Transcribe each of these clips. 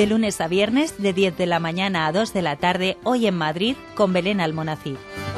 De lunes a viernes, de 10 de la mañana a 2 de la tarde, hoy en Madrid, con Belén Almonacid.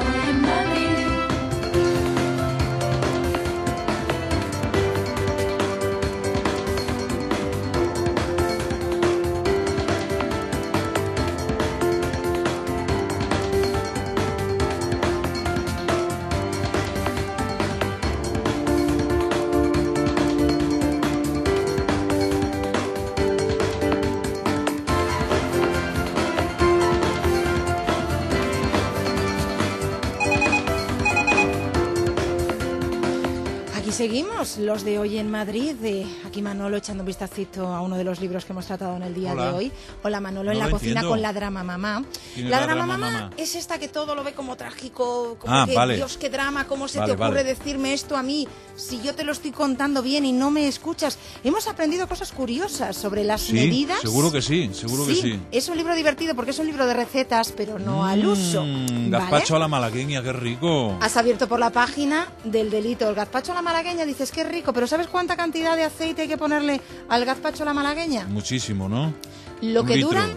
Seguimos los de hoy en Madrid. Aquí Manolo echando un vistacito a uno de los libros que hemos tratado en el día de hoy. Hola Manolo, en la cocina con la drama mamá. La drama mamá es esta que todo lo ve como trágico, como que vale. Dios, qué drama, cómo se te ocurre decirme esto a mí, si yo te lo estoy contando bien y no me escuchas. Hemos aprendido cosas curiosas sobre las medidas. Seguro que sí, seguro que sí. Es un libro divertido porque es un libro de recetas, pero no al uso. Gazpacho a la malagueña, qué rico. Has abierto por la página del delito. El gazpacho a la malagueña, dices qué rico, pero ¿sabes cuánta cantidad de aceite hay que ponerle al gazpacho a la malagueña? Muchísimo, ¿no? Lo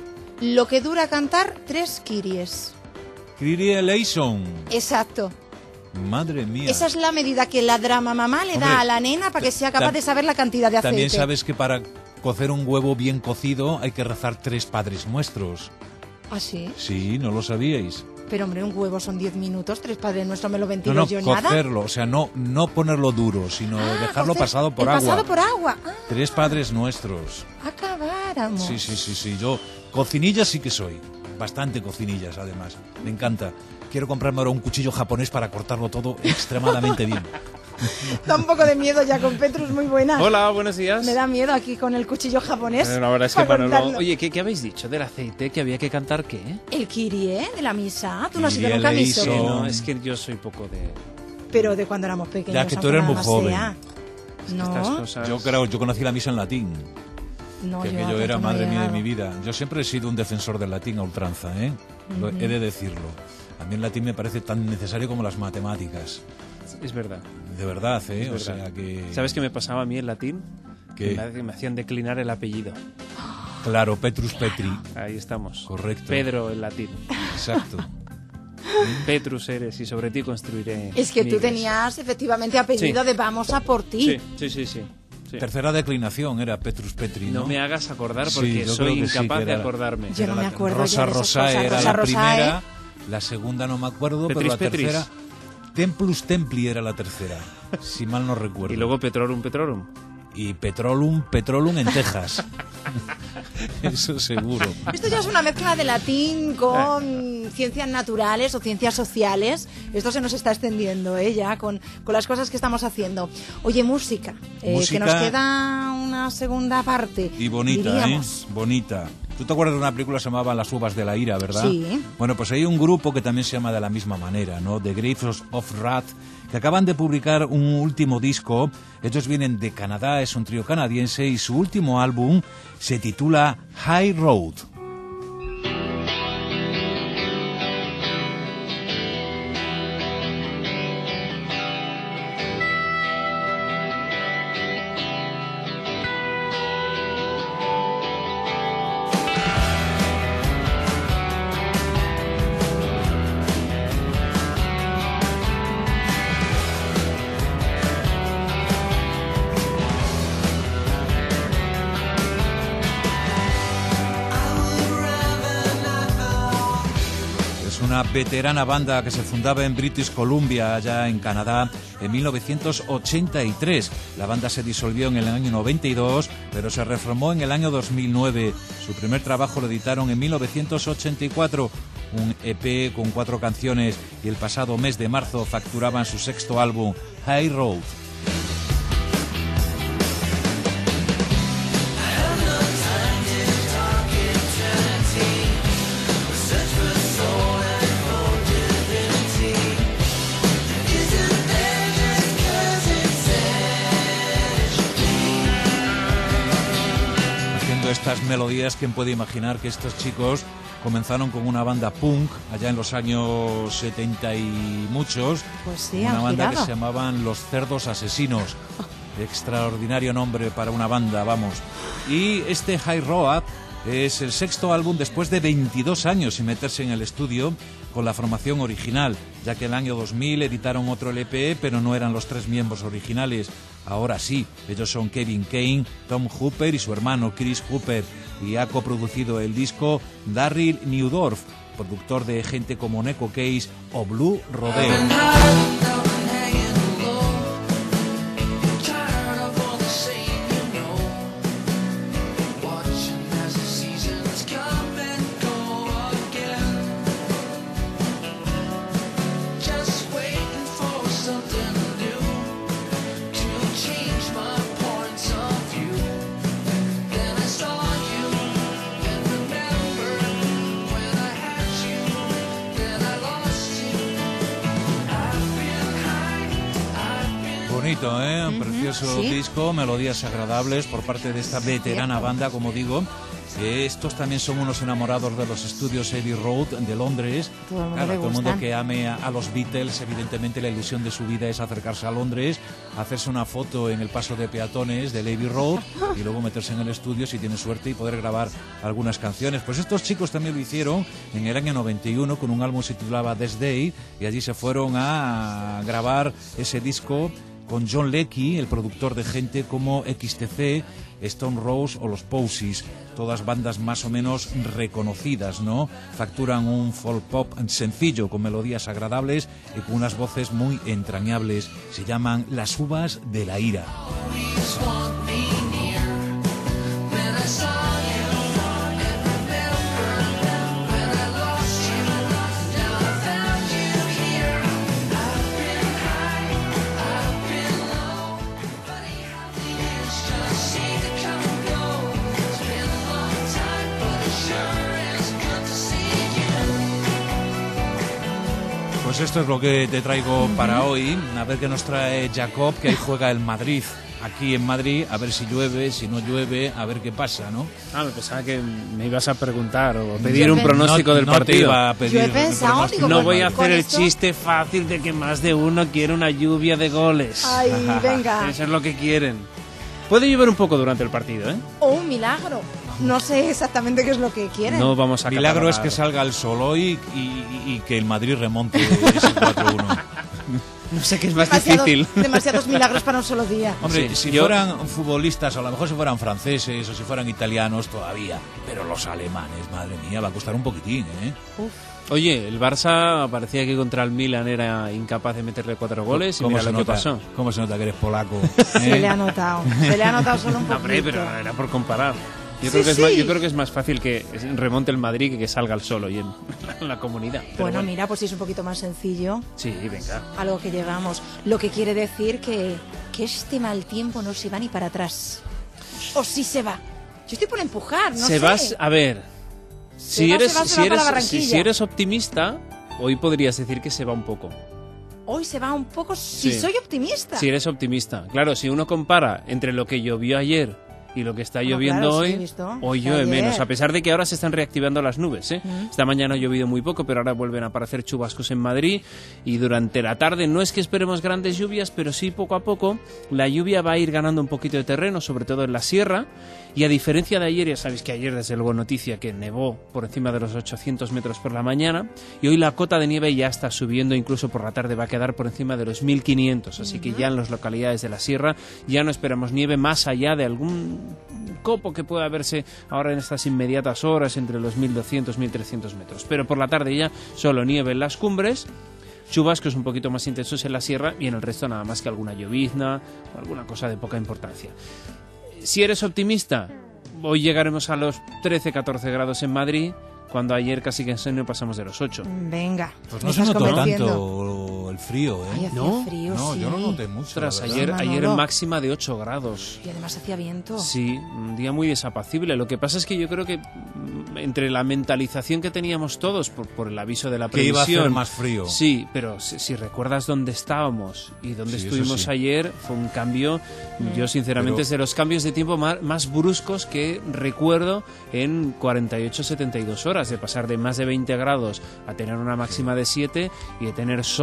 que dura cantar 3 kiries. Kyrie eleison. Exacto. Madre mía. Esa es la medida que la drama mamá le da a la nena para que sea capaz de saber la cantidad de aceite. También sabes que para cocer un huevo bien cocido hay que rezar 3 Padres Nuestros. ¿Ah, sí? Sí, ¿no lo sabíais? Pero hombre, un huevo son 10 minutos, 3 Padres Nuestros me lo ventilo yo nada. No, cocerlo, o sea, no ponerlo duro, sino dejarlo pasado por agua. Pasado por agua. 3 Padres Nuestros. Acabáramos. Sí. Yo cocinillas sí que soy. Bastante cocinillas, además. Me encanta. Quiero comprarme ahora un cuchillo japonés para cortarlo todo extremadamente bien. Da un poco de miedo ya con Petrus, muy buena. Hola, buenos días. Me da miedo aquí con el cuchillo japonés. La verdad es que Manolo... Oye, ¿qué habéis dicho del aceite? ¿Que había que cantar qué? El Kyrie de la misa. ¿Tú no has ido nunca a misa? No, es que yo soy poco de... Pero de cuando éramos pequeños. Ya que tú eres muy joven. No. Cosas... Yo conocí la misa en latín. No, que aquello era madre mía de mi vida. Yo siempre he sido un defensor del latín a ultranza, ¿eh? He de decirlo. A mí el latín me parece tan necesario como las matemáticas. Es verdad. De verdad, ¿eh? Es verdad. O sea que... ¿Sabes qué me pasaba a mí en latín? Que me hacían declinar el apellido. Claro, Petrus Petri. Ahí estamos. Correcto. Pedro en latín. Exacto. Petrus eres y sobre ti construiré. Es que tú tenías efectivamente apellido de vamos a por ti. Sí. Tercera declinación era Petrus Petri, ¿no? No me hagas acordar porque soy incapaz de acordarme. Yo no me acuerdo. Rosa era la primera, la segunda no me acuerdo, pero la tercera... Templus Templi era la tercera, si mal no recuerdo. Y luego Petrorum. Y Petrolum en Texas. Eso seguro. Esto ya es una mezcla de latín con ciencias naturales o ciencias sociales. Esto se nos está extendiendo ya con las cosas que estamos haciendo. Oye, música. Que nos queda una segunda parte. Y bonita, diríamos. Bonita. ¿Tú te acuerdas de una película que se llamaba Las uvas de la ira, verdad? Sí. Bueno, pues hay un grupo que también se llama de la misma manera, ¿no? The Grapes of Wrath, que acaban de publicar un último disco. Ellos vienen de Canadá, es un trío canadiense, y su último álbum se titula High Road. Una veterana banda que se fundaba en British Columbia, allá en Canadá, en 1983. La banda se disolvió en el año 92, pero se reformó en el año 2009. Su primer trabajo lo editaron en 1984, un EP con 4 canciones, y el pasado mes de marzo facturaban su sexto álbum, High Road. Estas melodías, ¿quién puede imaginar que estos chicos comenzaron con una banda punk allá en los años 70 y muchos? Pues sí, una banda que se llamaban Los Cerdos Asesinos. Extraordinario nombre para una banda, vamos. Y este High Road Es el sexto álbum después de 22 años sin meterse en el estudio con la formación original, ya que el año 2000 editaron otro LP, pero no eran los 3 miembros originales. Ahora sí, ellos son Kevin Kane, Tom Hooper y su hermano Chris Hooper, y ha coproducido el disco Darryl Newdorf, productor de gente como Neko Case o Blue Rodeo. Bonito, un precioso disco, melodías agradables por parte de esta veterana banda, como digo. Estos también son unos enamorados de los estudios Abbey Road de Londres. Todo el mundo que ame a los Beatles, evidentemente la ilusión de su vida es acercarse a Londres, hacerse una foto en el paso de peatones del Abbey Road y luego meterse en el estudio si tiene suerte y poder grabar algunas canciones. Pues estos chicos también lo hicieron en el año 91 con un álbum que se titulaba This Day, y allí se fueron a grabar ese disco con John Leckie, el productor de gente como XTC, Stone Roses o los Posies, todas bandas más o menos reconocidas, ¿no? Facturan un folk pop sencillo con melodías agradables y con unas voces muy entrañables. Se llaman Las Uvas de la Ira. Pues esto es lo que te traigo para hoy. A ver qué nos trae Jacob, que ahí juega el Madrid. Aquí en Madrid, a ver si llueve, si no llueve, a ver qué pasa, ¿no? Me pensaba que me ibas a preguntar o pedir un pronóstico del partido. Te iba a pedir. Yo he pensado, digo, no voy a hacer el chiste fácil de que más de uno quiere una lluvia de goles. Ay, venga. Eso es lo que quieren. Puede llover un poco durante el partido, ¿eh? O un milagro. No sé exactamente qué es lo que quieren. No vamos a milagro es que salga el sol hoy y que el Madrid remonte ese 4-1. No sé qué es más difícil. Demasiados milagros para un solo día. Hombre, si fueran futbolistas, o a lo mejor si fueran franceses o si fueran italianos todavía, pero los alemanes, madre mía, va a costar un poquitín, ¿eh? Uf. Oye, el Barça parecía que contra el Milan era incapaz de meterle 4 goles y mira lo que pasó. ¿Cómo se nota que eres polaco? Se le ha notado solo un poquito. Hombre, pero era por comparar. Yo creo que es más fácil que remonte el Madrid que salga el solo y en la comunidad. Bueno, mira, pues sí es un poquito más sencillo. Sí, venga. Algo que llevamos. Lo que quiere decir que este mal tiempo no se va ni para atrás. O sí se va. Yo estoy por empujar, no sé. A ver, si eres optimista, hoy podrías decir que se va un poco. Hoy se va un poco si soy optimista. Si eres optimista. Claro, si uno compara entre lo que llovió ayer y lo que está lloviendo hoy llueve menos, a pesar de que ahora se están reactivando las nubes, ¿eh? Esta mañana ha llovido muy poco, pero ahora vuelven a aparecer chubascos en Madrid y durante la tarde no es que esperemos grandes lluvias, pero sí poco a poco la lluvia va a ir ganando un poquito de terreno, sobre todo en la sierra, y a diferencia de ayer, ya sabéis que ayer desde luego noticia que nevó por encima de los 800 metros por la mañana, y hoy la cota de nieve ya está subiendo, incluso por la tarde va a quedar por encima de los 1500, así que ya en las localidades de la sierra ya no esperamos nieve más allá de algún copo que pueda verse ahora en estas inmediatas horas entre los 1200 y 1300 metros, pero por la tarde ya solo nieve en las cumbres, chubascos un poquito más intensos en la sierra y en el resto nada más que alguna llovizna o alguna cosa de poca importancia. Si eres optimista, hoy llegaremos a los 13-14 grados en Madrid, cuando ayer casi que en serio pasamos de los 8. Venga, pues no se notó tanto el frío, ¿eh? Ay, hacía frío, no, sí. yo no noté mucho. Tras ayer en máxima de 8 grados. Y además hacía viento. Sí, un día muy desapacible. Lo que pasa es que yo creo que entre la mentalización que teníamos todos por el aviso de la previsión, que iba a hacer más frío. Sí, pero si recuerdas dónde estábamos y dónde estuvimos ayer, fue un cambio, yo sinceramente es de los cambios de tiempo más bruscos que recuerdo en 48-72 horas, de pasar de más de 20 grados a tener una máxima de 7 y de tener sol y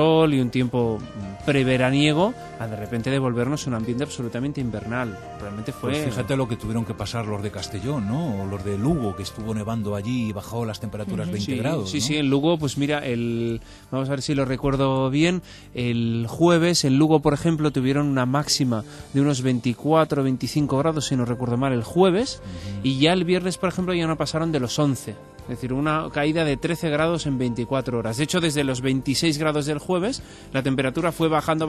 un tiempo preveraniego a de repente devolvernos un ambiente absolutamente invernal. Realmente fue... Pues fíjate lo que tuvieron que pasar los de Castellón, ¿no? O los de Lugo, que estuvo nevando allí y bajó las temperaturas 20 grados. Sí, ¿no? sí, en Lugo, pues mira, vamos a ver si lo recuerdo bien, el jueves en Lugo, por ejemplo, tuvieron una máxima de unos 24 o 25 grados, si no recuerdo mal, el jueves, y ya el viernes, por ejemplo, ya no pasaron de los 11. Es decir, una caída de 13 grados en 24 horas. De hecho, desde los 26 grados del jueves, la temperatura fue bajando.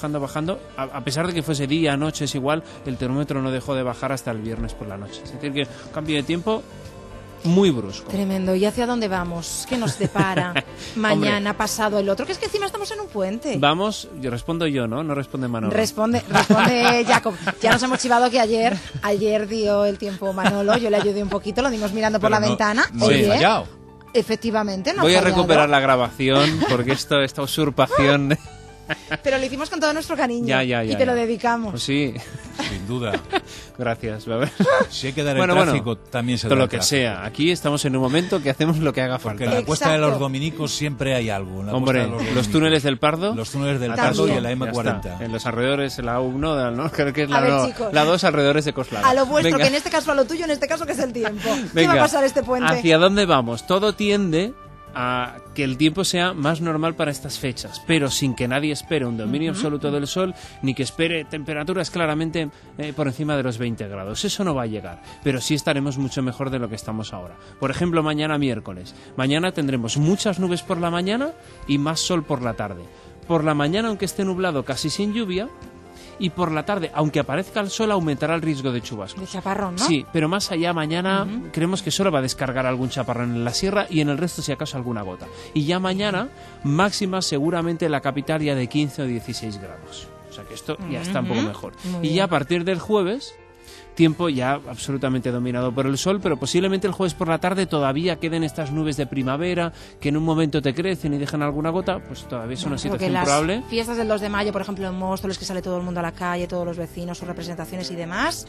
A pesar de que fuese día, noche, es igual, el termómetro no dejó de bajar hasta el viernes por la noche. Es decir, que un cambio de tiempo muy brusco. Tremendo. ¿Y hacia dónde vamos? ¿Qué nos depara mañana, pasado, el otro? Que es que encima estamos en un puente. Vamos, yo respondo yo, ¿no? No responde Manolo. Responde Jacob. Ya nos hemos chivado que ayer dio el tiempo Manolo, yo le ayudé un poquito, lo dimos mirando por la ventana. No he fallado. Efectivamente, no Voy ha a recuperar la grabación porque esta usurpación... Pero lo hicimos con todo nuestro cariño. Ya, y te lo dedicamos. Pues sí. Sin duda. Gracias. A ver. Si hay que dar el tráfico, también se da todo lo el que tráfico. sea. Aquí estamos en un momento que hacemos lo que haga falta. Porque en la Cuesta de los Dominicos siempre hay algo. Hombre, los túneles del Pardo. Los túneles del Pardo y en la M40. En los alrededores, en la U1, ¿no? Creo que es chicos, la 2 alrededores de Coslada. A lo vuestro, Venga. que en este caso a lo tuyo, en este caso que es el tiempo. Venga. ¿Qué va a pasar este puente? ¿Hacia dónde vamos? Todo tiende a que el tiempo sea más normal para estas fechas, pero sin que nadie espere un dominio absoluto del sol, ni que espere temperaturas claramente por encima de los 20 grados. Eso no va a llegar, pero sí estaremos mucho mejor de lo que estamos ahora. Por ejemplo, mañana miércoles. Mañana tendremos muchas nubes por la mañana y más sol por la tarde. Por la mañana, aunque esté nublado, casi sin lluvia. Y por la tarde, aunque aparezca el sol, aumentará el riesgo de chubascos. De chaparrón, ¿no? Sí, pero más allá, mañana creemos que solo va a descargar algún chaparrón en la sierra y en el resto, si acaso, alguna gota. Y ya mañana, máxima seguramente en la capital ya de 15 o 16 grados. O sea que esto ya está un poco mejor. Y ya a partir del jueves, tiempo ya absolutamente dominado por el sol, pero posiblemente el jueves por la tarde todavía queden estas nubes de primavera que en un momento te crecen y dejan alguna gota, pues todavía es una situación probable. Las fiestas del 2 de mayo, por ejemplo, en Móstoles, que sale todo el mundo a la calle, todos los vecinos, sus representaciones y demás,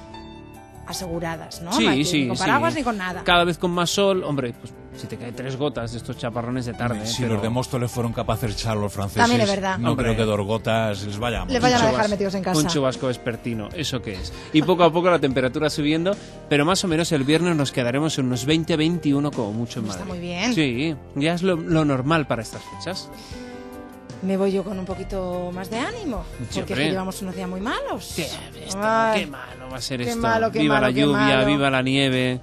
aseguradas, ¿no? Sí, no hay sí, ni con paraguas ni con nada. Cada vez con más sol, hombre, pues si te caen 3 gotas de estos chaparrones de tarde. Si pero... los de Móstoles fueron capaces de echar a los franceses, también es verdad. no Hombre, creo que 2 gotas les vayan a dejar metidos en casa. Un chubasco vespertino, ¿eso qué es? Y poco a poco la temperatura subiendo, pero más o menos el viernes nos quedaremos en unos 20-21 como mucho en Madrid. Está muy bien. Sí, ya es lo normal para estas fechas. Me voy yo con un poquito más de ánimo, Sí, porque hombre. Llevamos unos días muy malos. Qué malo va a ser qué esto. malo, qué Viva malo, la qué lluvia, malo. viva la nieve.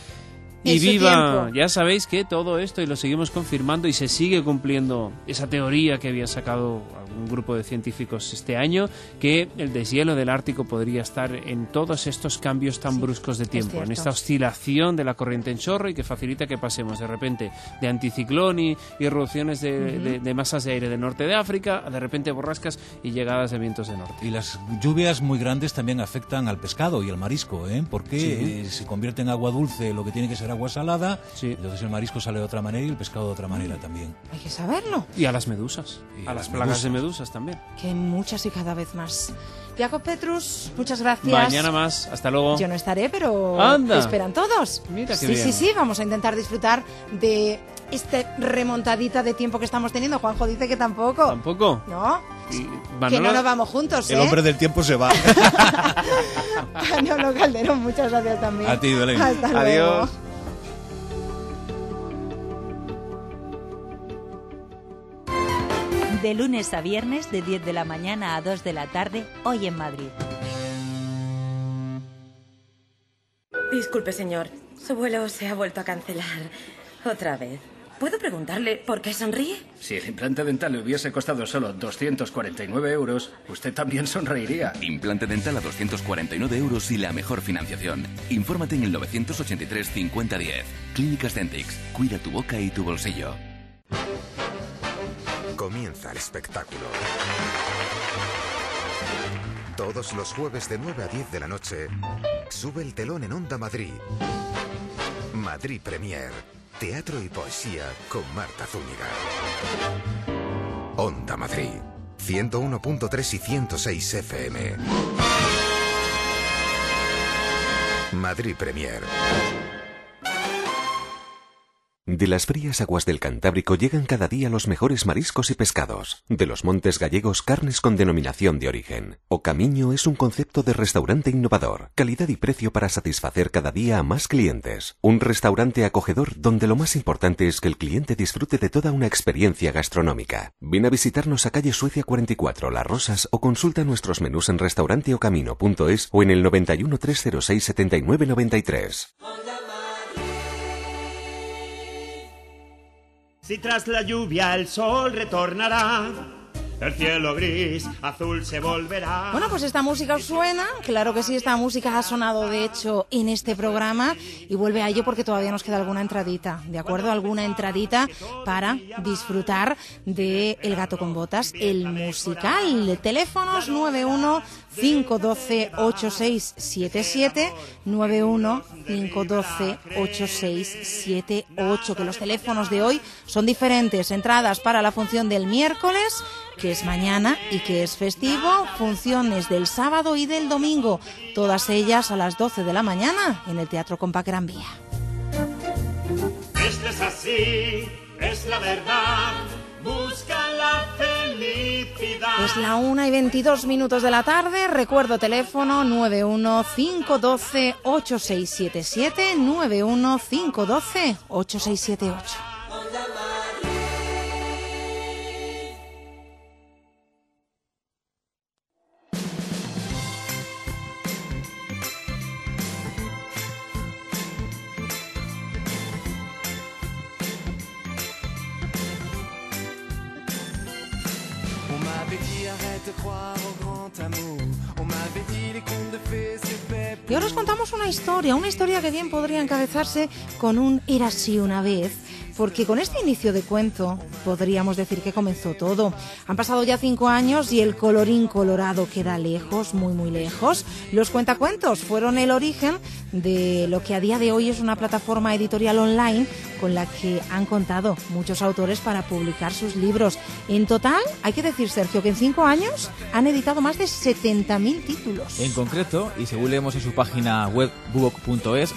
Y En su viva, tiempo. ya sabéis que todo esto, y lo seguimos confirmando, y se sigue cumpliendo esa teoría que había sacado algún grupo de científicos este año, que el deshielo del Ártico podría estar en todos estos cambios tan bruscos de tiempo, en cierto. esta oscilación de la corriente en chorro, y que facilita que pasemos de repente de anticiclón y irrupciones de masas de aire del norte de África, a de repente borrascas y llegadas de vientos de norte. Y las lluvias muy grandes también afectan al pescado y al marisco, ¿eh? Porque se convierte en agua dulce lo que tiene que ser agua salada, entonces el marisco sale de otra manera y el pescado de otra manera también. Hay que saberlo. Y a las medusas, Y a las plagas de medusas también. Que hay muchas y cada vez más. Jacob Petrus, muchas gracias. Mañana más, hasta luego. Yo no estaré, pero ¡Anda! te esperan todos. Mira qué sí, bien. sí, vamos a intentar disfrutar de esta remontadita de tiempo que estamos teniendo. Juanjo dice que tampoco. ¿Tampoco? ¿No? Y Que no nos vamos juntos, El hombre del tiempo se va. Manolo Calderón, muchas gracias también. A ti, Belén. Hasta luego. Adiós. De lunes a viernes, de 10 de la mañana a 2 de la tarde, hoy en Madrid. Disculpe, señor. Su vuelo se ha vuelto a cancelar. Otra vez. ¿Puedo preguntarle por qué sonríe? Si el implante dental le hubiese costado solo 249 euros, usted también sonreiría. Implante dental a 249 euros y la mejor financiación. Infórmate en el 983 50 10. Clínicas Dentix. Cuida tu boca y tu bolsillo. Comienza el espectáculo. Todos los jueves de 9 a 10 de la noche, sube el telón en Onda Madrid. Madrid Premier. Teatro y poesía con Marta Zúñiga. Onda Madrid. 101.3 y 106 FM. Madrid Premier. De las frías aguas del Cantábrico llegan cada día los mejores mariscos y pescados. De los montes gallegos, carnes con denominación de origen. Ocamiño es un concepto de restaurante innovador. Calidad y precio para satisfacer cada día a más clientes. Un restaurante acogedor donde lo más importante es que el cliente disfrute de toda una experiencia gastronómica. Ven a visitarnos a calle Suecia 44, Las Rosas, o consulta nuestros menús en restauranteocamino.es o en el 91 306 79 93. Si tras la lluvia el sol retornará, el cielo gris, azul se volverá. Bueno, pues esta música os suena, claro que sí, esta música ha sonado de hecho en este programa y vuelve a ello porque todavía nos queda alguna entradita, ¿de acuerdo? Alguna entradita para disfrutar de El gato con botas, el musical. Teléfonos 91 512 8677, 91 512 8678, que los teléfonos de hoy son diferentes. Entradas para la función del miércoles, que es mañana y que es festivo, funciones del sábado y del domingo, todas ellas a las 12 de la mañana en el Teatro Compa Gran Vía. Esto es así, es la verdad, busca la felicidad. Es la 1:22 de la tarde, recuerdo teléfono 91 512 8677, 91 512 8678. Y ahora os contamos una historia que bien podría encabezarse con un érase una vez, porque con este inicio de cuento podríamos decir que comenzó todo. Han pasado ya 5 años y el colorín colorado queda lejos, muy muy lejos. Los cuentacuentos fueron el origen de lo que a día de hoy es una plataforma editorial online con la que han contado muchos autores para publicar sus libros. En total, hay que decir, Sergio, que en 5 años han editado más de 70.000 títulos. En concreto, y según leemos en su página web bubok.es,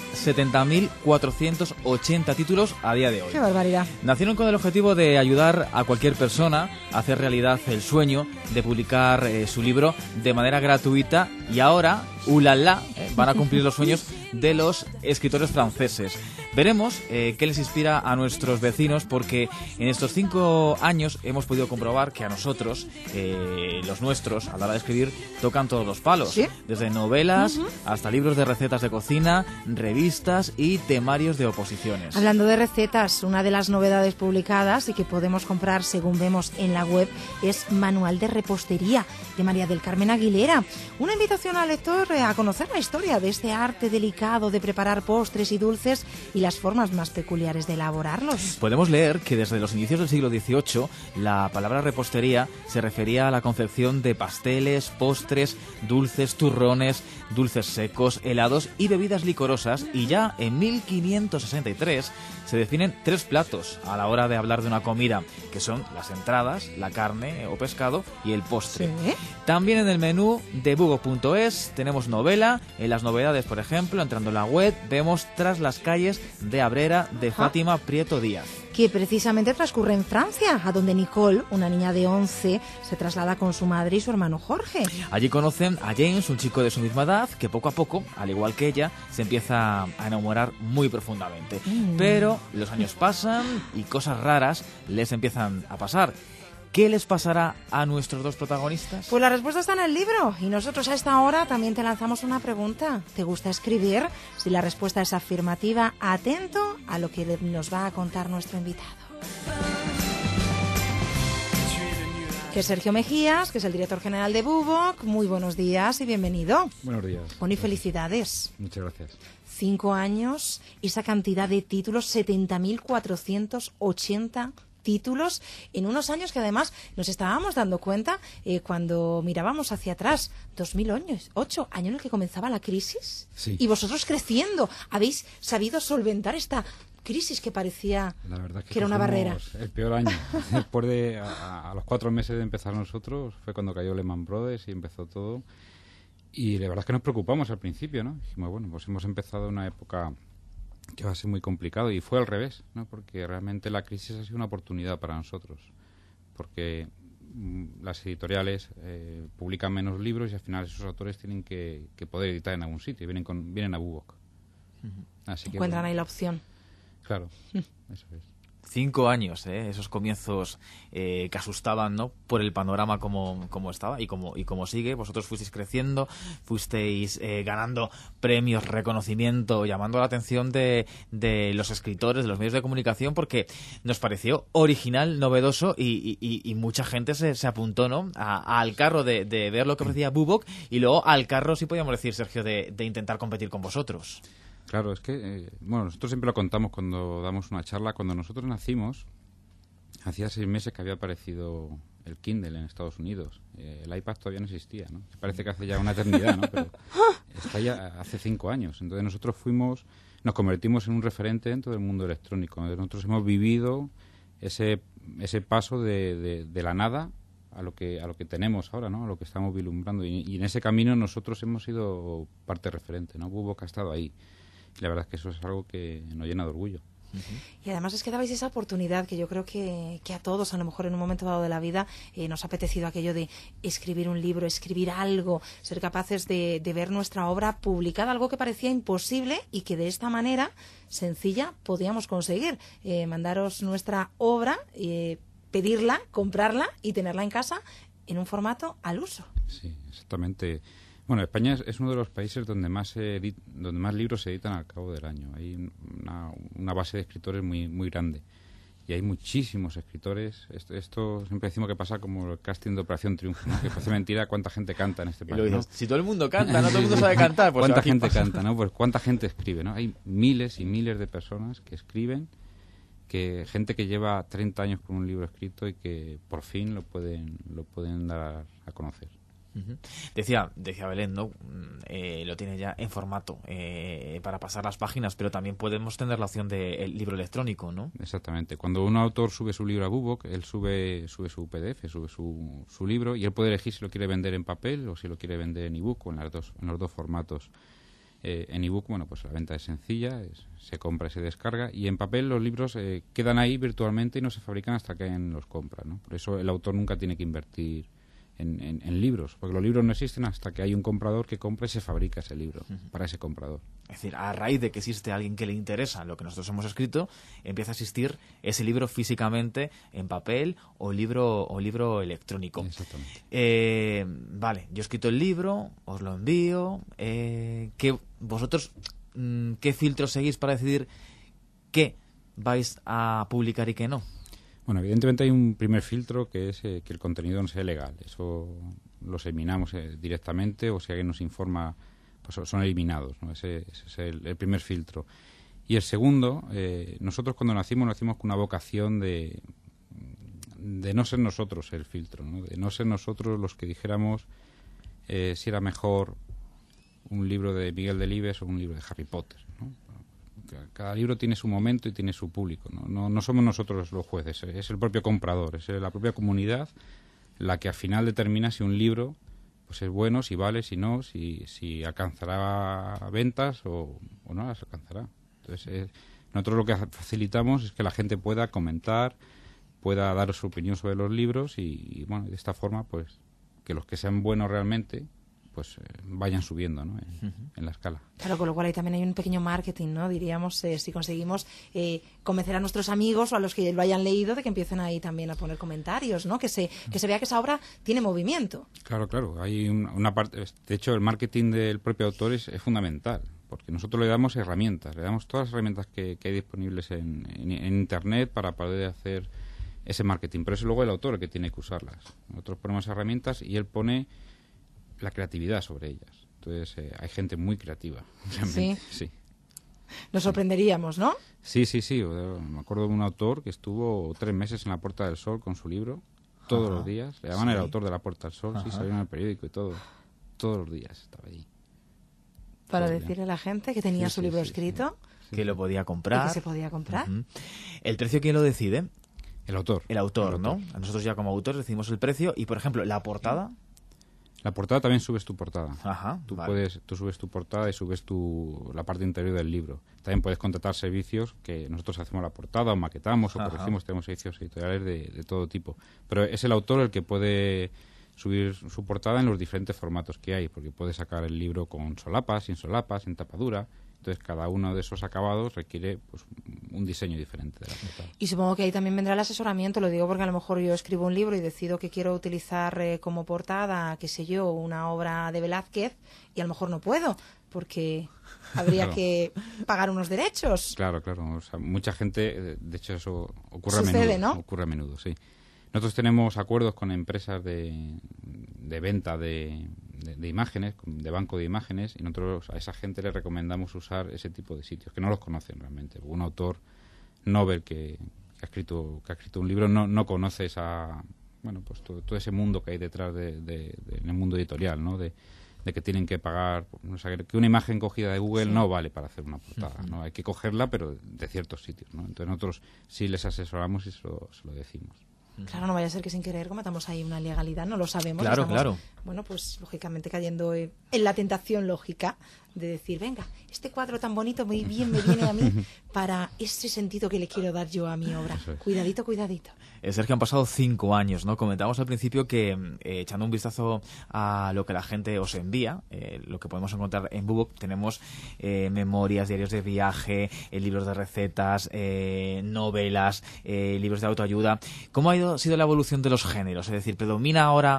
70.480 títulos a día de hoy. ¡Qué barbaridad! Nacieron con el objetivo de ayudar a cualquier persona a hacer realidad el sueño de publicar su libro de manera gratuita, y ahora, ¡ulala!, van a cumplir los sueños de los escritores franceses. Veremos qué les inspira a nuestros vecinos, porque en estos 5 años hemos podido comprobar que a nosotros, los nuestros, a la hora de escribir, tocan todos los palos. ¿Sí? Desde novelas hasta libros de recetas de cocina, revistas y temarios de oposiciones. Hablando de recetas, una de las novedades publicadas y que podemos comprar según vemos en la web es Manual de Repostería de María del Carmen Aguilera. Una invitación al lector a conocer la historia de este arte delicado de preparar postres y dulces y las formas más peculiares de elaborarlos. Podemos leer que desde los inicios del siglo XVIII la palabra repostería se refería a la confección de pasteles, postres, dulces, turrones, dulces secos, helados y bebidas licorosas, y ya en 1563 se definen 3 platos a la hora de hablar de una comida, que son las entradas, la carne o pescado y el postre. ¿Sí? También en el menú de bubok.es tenemos novela. En las novedades, por ejemplo, entrando en la web, vemos Tras las calles de Abrera de Fátima Prieto Díaz, que precisamente transcurre en Francia, a donde Nicole, una niña de 11, se traslada con su madre y su hermano Jorge. Allí conocen a James, un chico de su misma edad, que poco a poco, al igual que ella, se empieza a enamorar muy profundamente. Pero los años pasan y cosas raras les empiezan a pasar. ¿Qué les pasará a nuestros 2 protagonistas? Pues la respuesta está en el libro, y nosotros a esta hora también te lanzamos una pregunta. ¿Te gusta escribir? Si la respuesta es afirmativa, atento a lo que nos va a contar nuestro invitado. Que es Sergio Mejías, que es el director general de Bubok. Muy buenos días y bienvenido. Buenos días. Bueno, y felicidades. Muchas gracias. 5 años, esa cantidad de títulos, 70.480 títulos en unos años que además nos estábamos dando cuenta cuando mirábamos hacia atrás, 2008, año en el que comenzaba la crisis, sí. Y vosotros creciendo, habéis sabido solventar esta crisis que parecía la verdad que era una barrera. El peor año. Después de, a los 4 meses de empezar nosotros, fue cuando cayó Lehman Brothers y empezó todo. Y la verdad es que nos preocupamos al principio, ¿no? Dijimos, bueno, pues hemos empezado una época que va a ser muy complicado, y fue al revés, ¿no? Porque realmente la crisis ha sido una oportunidad para nosotros, porque las editoriales publican menos libros y al final esos autores tienen que poder editar en algún sitio, vienen a BookBook. Así que encuentran ahí la opción. Claro, eso es. 5 años, esos comienzos que asustaban, ¿no? Por el panorama como estaba y como sigue. Vosotros fuisteis creciendo, fuisteis ganando premios, reconocimiento, llamando la atención de los escritores, de los medios de comunicación, porque nos pareció original, novedoso y mucha gente se apuntó, ¿no? Al carro de ver lo que ofrecía BookBook y luego al carro, si podíamos decir, Sergio, de intentar competir con vosotros. Claro, es que, nosotros siempre lo contamos cuando damos una charla. Cuando nosotros nacimos, hacía 6 meses que había aparecido el Kindle en Estados Unidos. El iPad todavía no existía, ¿no? Parece que hace ya una eternidad, ¿no? Pero está ya hace 5 años. Entonces nosotros nos convertimos en un referente dentro del mundo electrónico. Nosotros hemos vivido ese paso de la nada a lo que tenemos ahora, ¿no? A lo que estamos vislumbrando. Y en ese camino nosotros hemos sido parte referente, ¿no? BookBook ha estado ahí. Y la verdad es que eso es algo que nos llena de orgullo. Y además es que dabais esa oportunidad que yo creo que a todos, a lo mejor en un momento dado de la vida, nos ha apetecido aquello de escribir un libro, escribir algo, ser capaces de ver nuestra obra publicada, algo que parecía imposible y que de esta manera sencilla podíamos conseguir. Mandaros nuestra obra, pedirla, comprarla y tenerla en casa en un formato al uso. Sí, exactamente. Bueno, España es uno de los países donde más libros se editan al cabo del año. Hay una base de escritores muy muy grande y hay muchísimos escritores. Esto siempre decimos que pasa como el casting de Operación Triunfo, ¿no? Que parece mentira cuánta gente canta en este país, ¿no? Si todo el mundo canta, no todo el mundo sabe cantar. Pues ¿cuánta gente canta, no? Pues cuánta gente escribe, ¿no? Hay miles y miles de personas que escriben, gente que lleva 30 años con un libro escrito y que por fin lo pueden dar a conocer. Decía Belén, ¿no? Lo tiene ya en formato para pasar las páginas, pero también podemos tener la opción del libro electrónico, ¿no? Exactamente. Cuando un autor sube su libro a BookBook, él sube su PDF, sube su libro, y él puede elegir si lo quiere vender en papel o si lo quiere vender en ebook o en los dos formatos. En ebook, bueno, pues la venta es sencilla, se compra y se descarga, y en papel los libros quedan ahí virtualmente y no se fabrican hasta que alguien los compra, ¿no? Por eso el autor nunca tiene que invertir en libros, porque los libros no existen hasta que hay un comprador que compra y se fabrica ese libro para ese comprador. Es decir, a raíz de que existe alguien que le interesa lo que nosotros hemos escrito, empieza a existir ese libro físicamente en papel o libro electrónico. Exactamente. Vale, yo he escrito el libro, os lo envío. ¿Vosotros qué filtros seguís para decidir qué vais a publicar y qué no? Bueno, evidentemente hay un primer filtro que es que el contenido no sea legal. Eso lo eliminamos directamente, o si alguien nos informa, pues son eliminados, ¿no? Ese es el primer filtro. Y el segundo, nosotros cuando nacimos con una vocación de no ser nosotros el filtro, ¿no? De no ser nosotros los que dijéramos si era mejor un libro de Miguel Delibes o un libro de Harry Potter, ¿no? Cada libro tiene su momento y tiene su público, ¿no? No somos nosotros los jueces, es el propio comprador, es la propia comunidad la que al final determina si un libro pues es bueno, si vale, si no, si alcanzará ventas o no las alcanzará. Entonces, nosotros lo que facilitamos es que la gente pueda comentar, pueda dar su opinión sobre los libros y bueno, de esta forma pues que los que sean buenos realmente pues vayan subiendo, ¿no? en la escala. Claro, con lo cual ahí también hay un pequeño marketing, ¿no? Diríamos, si conseguimos convencer a nuestros amigos o a los que lo hayan leído de que empiecen ahí también a poner comentarios, ¿no? Que se vea que esa obra tiene movimiento. Claro. Hay una parte, de hecho, el marketing del propio autor es fundamental, porque nosotros le damos herramientas, le damos todas las herramientas que hay disponibles en Internet para poder hacer ese marketing, pero es luego el autor el que tiene que usarlas. Nosotros ponemos herramientas y él pone la creatividad sobre ellas. Entonces hay gente muy creativa, realmente. Sí. Nos sorprenderíamos, ¿no? Sí. Me acuerdo de un autor que estuvo 3 meses en la Puerta del Sol con su libro, todos los días. Le llaman el autor de la Puerta del Sol, salió en el periódico y todo. Todos los días estaba allí. Para decirle a la gente que tenía su libro escrito. Que lo podía comprar. Y que se podía comprar. ¿El precio quién lo decide? El autor. El autor, ¿no? Nosotros ya como autores decidimos el precio y, por ejemplo, la portada. La portada también subes tu portada. Ajá, tú subes tu portada y subes la parte interior del libro. También puedes contratar servicios que nosotros hacemos la portada o maquetamos o corregimos. Tenemos servicios editoriales de todo tipo. Pero es el autor el que puede subir su portada en los diferentes formatos que hay, porque puede sacar el libro con solapas, sin solapas, sin tapadura. Entonces, cada uno de esos acabados requiere pues, un diseño diferente de la portada. Y supongo que ahí también vendrá el asesoramiento, lo digo porque a lo mejor yo escribo un libro y decido que quiero utilizar como portada, qué sé yo, una obra de Velázquez, y a lo mejor no puedo, porque habría que pagar unos derechos. Claro. O sea, mucha gente, de hecho eso ocurre Sucede, a menudo. ¿no? Ocurre a menudo, sí. Nosotros tenemos acuerdos con empresas de venta de imágenes, de banco de imágenes, y nosotros a esa gente le recomendamos usar ese tipo de sitios, que no los conocen realmente. Un autor novel que ha escrito un libro no conoce pues todo ese mundo que hay detrás en el mundo editorial, ¿no? De que tienen que pagar, o sea, que una imagen cogida de Google no vale para hacer una portada, ¿no? Hay que cogerla, pero de ciertos sitios, ¿no? Entonces nosotros sí les asesoramos y se lo decimos. Claro, no vaya a ser que sin querer cometamos ahí una ilegalidad, no lo sabemos. Claro. Bueno, pues lógicamente cayendo en la tentación lógica de decir, venga, este cuadro tan bonito muy bien me viene a mí para ese sentido que le quiero dar yo a mi obra. Cuidadito. Sergio, han pasado 5 años, ¿no? Comentábamos al principio que echando un vistazo a lo que la gente os envía, lo que podemos encontrar en BookBook, tenemos memorias, diarios de viaje, libros de recetas, novelas, libros de autoayuda. ¿Cómo ha sido la evolución de los géneros? Es decir, ¿predomina ahora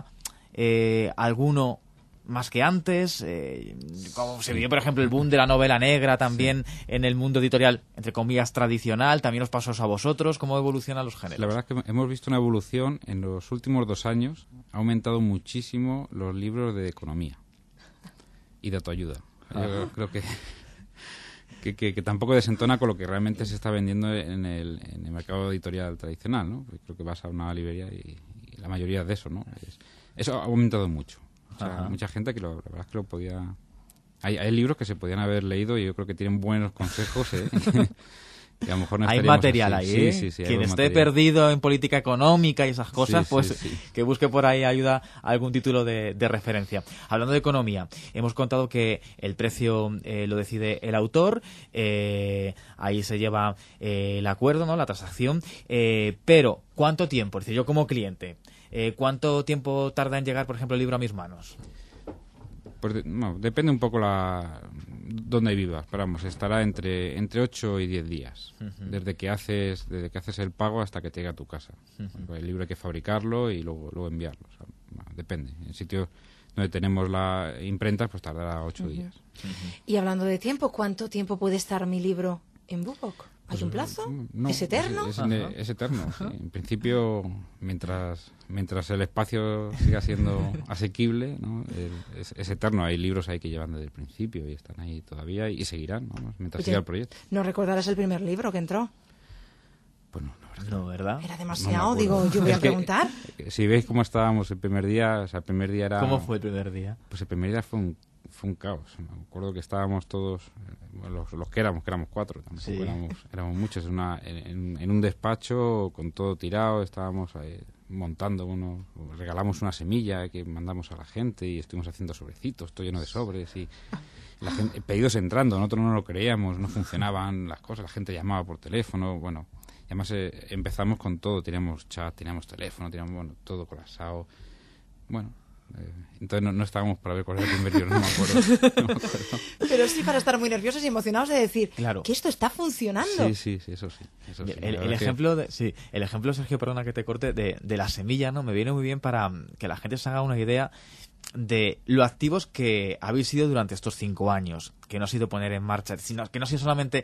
alguno más que antes? Como se vio, por ejemplo, el boom de la novela negra también en el mundo editorial, entre comillas, tradicional. ¿También os pasó a vosotros? ¿Cómo evolucionan los géneros? La verdad es que hemos visto una evolución en los últimos 2 años. Ha aumentado muchísimo los libros de economía y de autoayuda. Yo creo que tampoco desentona con lo que realmente se está vendiendo en el mercado editorial tradicional, ¿no? Creo que vas a una librería y la mayoría de eso, ¿no? Eso ha aumentado mucho. O sea, mucha gente que la verdad es que lo podía... Hay libros que se podían haber leído y yo creo que tienen buenos consejos, y a lo mejor no hay material así. ahí, Sí, quien esté material perdido en política económica y esas cosas, sí. Que busque por ahí ayuda a algún título de referencia. Hablando de economía, hemos contado que el precio lo decide el autor, ahí se lleva el acuerdo, ¿no? La transacción, pero ¿cuánto tiempo? Es decir, yo como cliente, ¿cuánto tiempo tarda en llegar, por ejemplo, el libro a mis manos? Pues depende un poco dónde vivas, pero vamos, estará entre 8 y 10 días, desde que haces el pago hasta que te llega a tu casa. El libro hay que fabricarlo y luego enviarlo. O sea, depende. En sitios donde tenemos la imprenta, pues tardará 8 días. Y hablando de tiempo, ¿cuánto tiempo puede estar mi libro en BookBook? ¿Hay un plazo? No, ¿Es eterno? Es eterno, sí. En principio, mientras el espacio siga siendo asequible, ¿no? Es eterno. Hay libros ahí que llevan desde el principio y están ahí todavía y seguirán, ¿no? Mientras siga el proyecto. ¿No recordarás el primer libro que entró? Bueno, no, ¿verdad? Era demasiado, digo, yo voy a preguntar. Si veis cómo estábamos el primer día, o sea, el primer día era... ¿Cómo fue el primer día? Pues el primer día fue un caos. Me acuerdo que estábamos todos, los que éramos 4, tampoco éramos muchos, en un despacho con todo tirado, estábamos montando regalamos una semilla que mandamos a la gente y estuvimos haciendo sobrecitos, todo lleno de sobres y la gente, pedidos entrando, nosotros no lo creíamos, no funcionaban las cosas, la gente llamaba por teléfono, bueno, y además empezamos con todo, teníamos chat, teníamos teléfono, teníamos todo colapsado, bueno. Entonces no estábamos para ver cuál era el primer libro, no me acuerdo. Pero sí para estar muy nerviosos y emocionados de decir que esto está funcionando. Sí, eso sí. El ejemplo, Sergio, perdona que te corte, de la semilla, ¿no? Me viene muy bien para que la gente se haga una idea de lo activos que habéis sido durante estos 5 años, que no ha sido poner en marcha, sino que no ha sido solamente,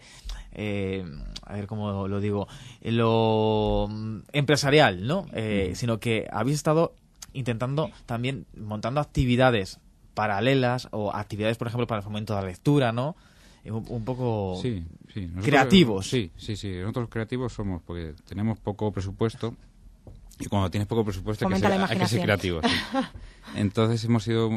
a ver cómo lo digo, lo empresarial, ¿no? Sino que habéis estado intentando también montando actividades paralelas o actividades, por ejemplo, para el fomento de la lectura, ¿no? Un poco creativos. Sí. Nosotros creativos somos porque tenemos poco presupuesto y cuando tienes poco presupuesto hay que ser creativo. Sí. Entonces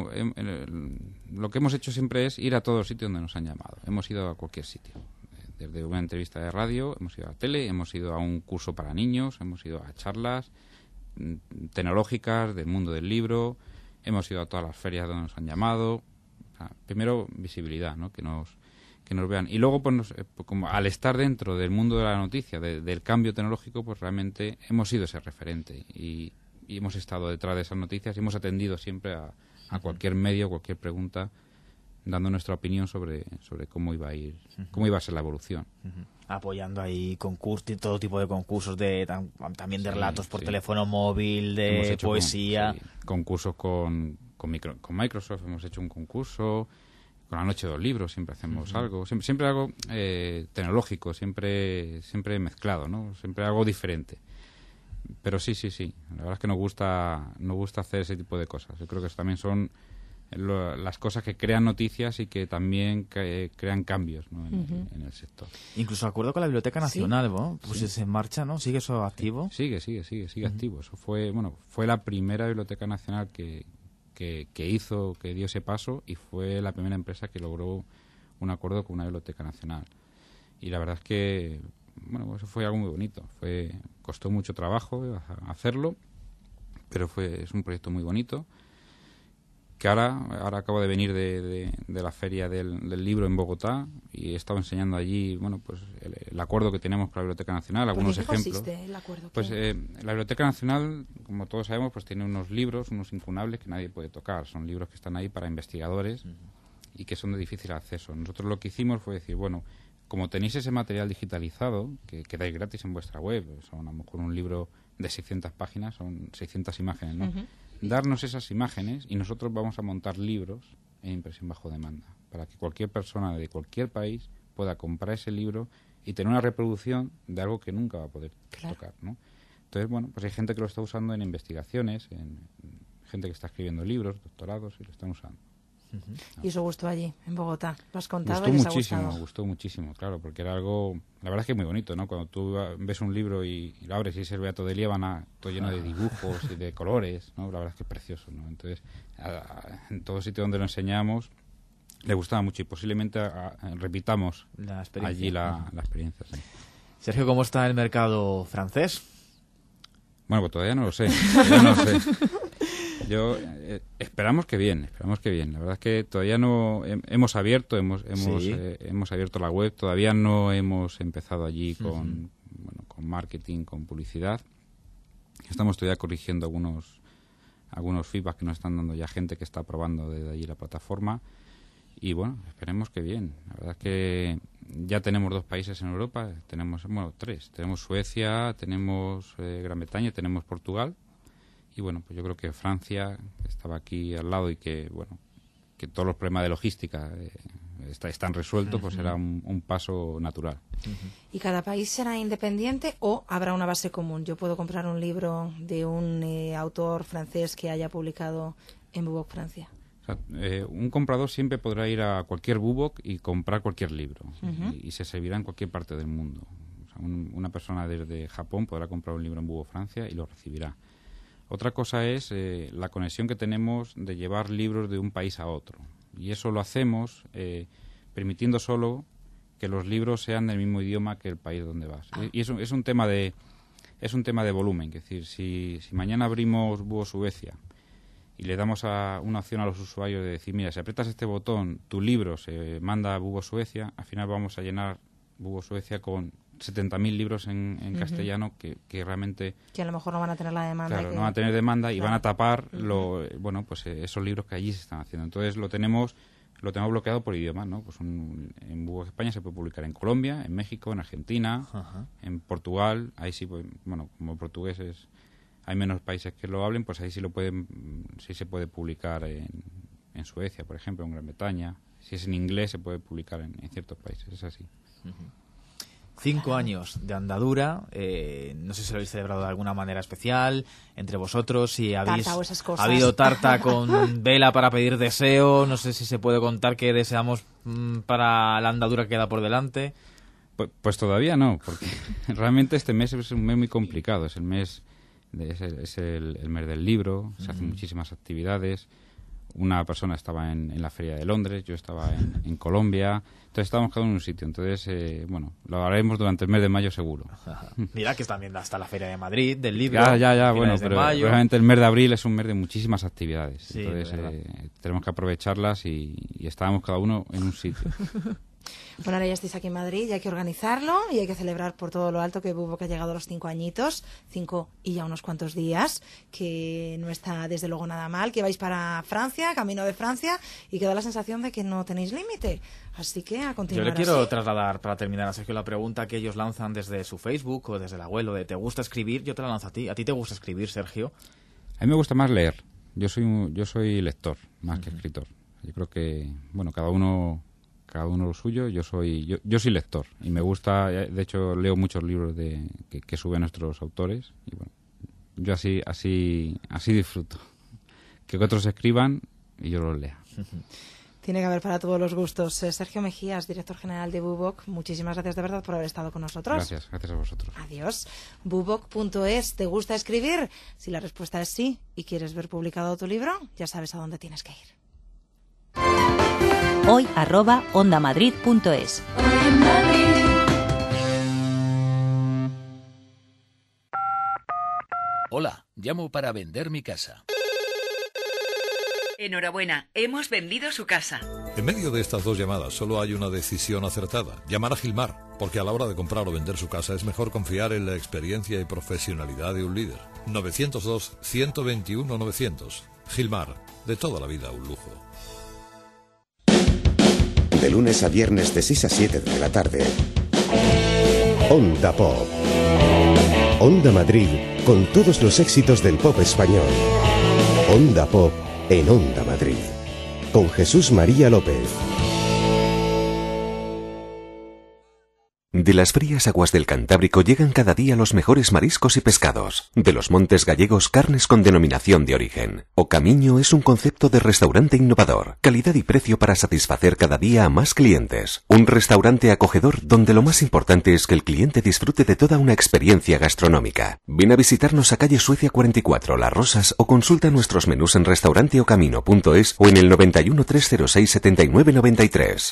lo que hemos hecho siempre es ir a todos los sitios donde nos han llamado. Hemos ido a cualquier sitio. Desde una entrevista de radio, hemos ido a la tele, hemos ido a un curso para niños, hemos ido a charlas tecnológicas del mundo del libro, hemos ido a todas las ferias donde nos han llamado. O sea, primero, visibilidad, ¿no? Que nos vean. Y luego, pues, como al estar dentro del mundo de la noticia, del cambio tecnológico, pues realmente hemos sido ese referente y hemos estado detrás de esas noticias y hemos atendido siempre a cualquier medio, cualquier pregunta, dando nuestra opinión sobre cómo iba a ir, cómo iba a ser la evolución. Apoyando ahí concursos, todo tipo de concursos, también de relatos por teléfono móvil, de poesía. Concursos con Microsoft, hemos hecho un concurso. Con la noche de los libros siempre hacemos algo, siempre algo tecnológico, siempre mezclado, ¿no? Siempre algo diferente. Pero sí, la verdad es que nos gusta hacer ese tipo de cosas. Yo creo que también son las cosas que crean noticias y que también crean cambios, ¿no? en el sector. Incluso de acuerdo con la Biblioteca Nacional, ¿no? Pues en marcha, ¿no? ¿Sigue eso activo? Sigue activo. Eso fue la primera Biblioteca Nacional que dio ese paso y fue la primera empresa que logró un acuerdo con una Biblioteca Nacional. Y la verdad es que, eso fue algo muy bonito. Costó mucho trabajo hacerlo, pero es un proyecto muy bonito. Que ahora acabo de venir de la feria del libro en Bogotá y he estado enseñando allí, pues el acuerdo que tenemos con la Biblioteca Nacional, algunos ejemplos. ¿En qué consiste el acuerdo? Pues la Biblioteca Nacional, como todos sabemos, pues tiene unos libros, unos incunables que nadie puede tocar. Son libros que están ahí para investigadores y que son de difícil acceso. Nosotros lo que hicimos fue decir, como tenéis ese material digitalizado, que dais gratis en vuestra web, son a lo mejor un libro de 600 páginas, son 600 imágenes, ¿no? Darnos esas imágenes y nosotros vamos a montar libros en impresión bajo demanda para que cualquier persona de cualquier país pueda comprar ese libro y tener una reproducción de algo que nunca va a poder tocar, ¿no? Entonces, pues hay gente que lo está usando en investigaciones, gente que está escribiendo libros, doctorados y lo están usando. Y eso gustó allí, en Bogotá. ¿Lo has contado? Gustó muchísimo, claro, porque era algo, la verdad es que muy bonito, ¿no? Cuando tú ves un libro y lo abres y es el Beato de Liébana, todo lleno de dibujos y de colores, ¿no? La verdad es que es precioso, ¿no? Entonces, en todo sitio donde lo enseñamos, le gustaba mucho y posiblemente repitamos allí la experiencia. Sí. Sergio, ¿cómo está el mercado francés? Pues todavía no lo sé. Esperamos que bien. La verdad es que todavía no hemos abierto la web, todavía no hemos empezado allí con marketing, con publicidad. Estamos todavía corrigiendo algunos feedback que nos están dando ya gente que está probando desde allí la plataforma y esperemos que bien. La verdad es que ya tenemos 2 países en Europa, tenemos 3. Tenemos Suecia, tenemos Gran Bretaña, tenemos Portugal. Y pues yo creo que Francia, que estaba aquí al lado y que todos los problemas de logística están resueltos, pues será un paso natural. ¿Y cada país será independiente o habrá una base común? Yo puedo comprar un libro de un autor francés que haya publicado en Buboc Francia. O sea, un comprador siempre podrá ir a cualquier Buboc y comprar cualquier libro y se servirá en cualquier parte del mundo. O sea, una persona desde Japón podrá comprar un libro en Buboc Francia y lo recibirá. Otra cosa es la conexión que tenemos de llevar libros de un país a otro. Y eso lo hacemos permitiendo solo que los libros sean del mismo idioma que el país donde vas. Y eso es un tema de volumen. Es decir, si mañana abrimos Buboc Suecia y le damos una opción a los usuarios de decir, mira, si aprietas este botón, tu libro se manda a Buboc Suecia, al final vamos a llenar Buboc Suecia con 70.000 libros en castellano que realmente... Que a lo mejor no van a tener la demanda. Claro, no van a tener demanda y van a tapar esos libros que allí se están haciendo. Entonces lo tenemos bloqueado por idiomas, ¿no? Pues en Buboc España se puede publicar en Colombia, en México, en Argentina, en Portugal. Ahí sí, como el portugués hay menos países que lo hablen, pues ahí sí se puede publicar en Suecia, por ejemplo, en Gran Bretaña. Si es en inglés se puede publicar en ciertos países, es así. 5 años de andadura, no sé si lo habéis celebrado de alguna manera especial entre vosotros, si ha habido tarta con vela para pedir deseo, no sé si se puede contar qué deseamos para la andadura que queda por delante. Pues todavía no, porque realmente este mes es un mes muy complicado, es el mes del libro, se hacen muchísimas actividades. una persona estaba en la Feria de Londres, yo estaba en Colombia, entonces estábamos cada uno en un sitio. Entonces, lo haremos durante el mes de mayo seguro. Mira que están viendo hasta la Feria de Madrid, del libro. Bueno, pero realmente el mes de abril es un mes de muchísimas actividades. Sí, entonces, tenemos que aprovecharlas y estábamos cada uno en un sitio. Bueno, ahora ya estáis aquí en Madrid y hay que organizarlo y hay que celebrar por todo lo alto que Bubok ha llegado a los 5 añitos, 5 y ya unos cuantos días, que no está desde luego nada mal, que vais para Francia, camino de Francia, y que da la sensación de que no tenéis límite. Así que a continuar. Yo le quiero trasladar, para terminar a Sergio, la pregunta que ellos lanzan desde su Facebook o desde el abuelo, de ¿te gusta escribir? Yo te la lanzo a ti. ¿A ti te gusta escribir, Sergio? A mí me gusta más leer. Yo soy lector, más que escritor. Yo creo que, bueno, cada uno lo suyo. Yo soy lector y me gusta, de hecho leo muchos libros que suben nuestros autores y bueno, yo así disfruto, que otros escriban y yo los lea. Tiene que haber para todos los gustos. Sergio Mejías, director general de Bubok, muchísimas gracias de verdad por haber estado con nosotros. Gracias a vosotros. Adiós. Bubok.es. ¿Te gusta escribir? Si la respuesta es sí y quieres ver publicado tu libro, ya sabes a dónde tienes que ir. hoy@ondamadrid.es. Hola, llamo para vender mi casa. Enhorabuena, hemos vendido su casa. En medio de estas dos llamadas solo hay una decisión acertada: llamar a Gilmar, porque a la hora de comprar o vender su casa es mejor confiar en la experiencia y profesionalidad de un líder. 902-121-900. Gilmar, de toda la vida un lujo. De lunes a viernes de 6 a 7 de la tarde. Onda Pop. Onda Madrid, con todos los éxitos del pop español. Onda Pop en Onda Madrid. Con Jesús María López. De las frías aguas del Cantábrico llegan cada día los mejores mariscos y pescados. De los montes gallegos, carnes con denominación de origen. Ocamiño es un concepto de restaurante innovador. Calidad y precio para satisfacer cada día a más clientes. Un restaurante acogedor donde lo más importante es que el cliente disfrute de toda una experiencia gastronómica. Ven a visitarnos a calle Suecia 44, Las Rosas, o consulta nuestros menús en restauranteocamino.es o en el 91 306 79 93.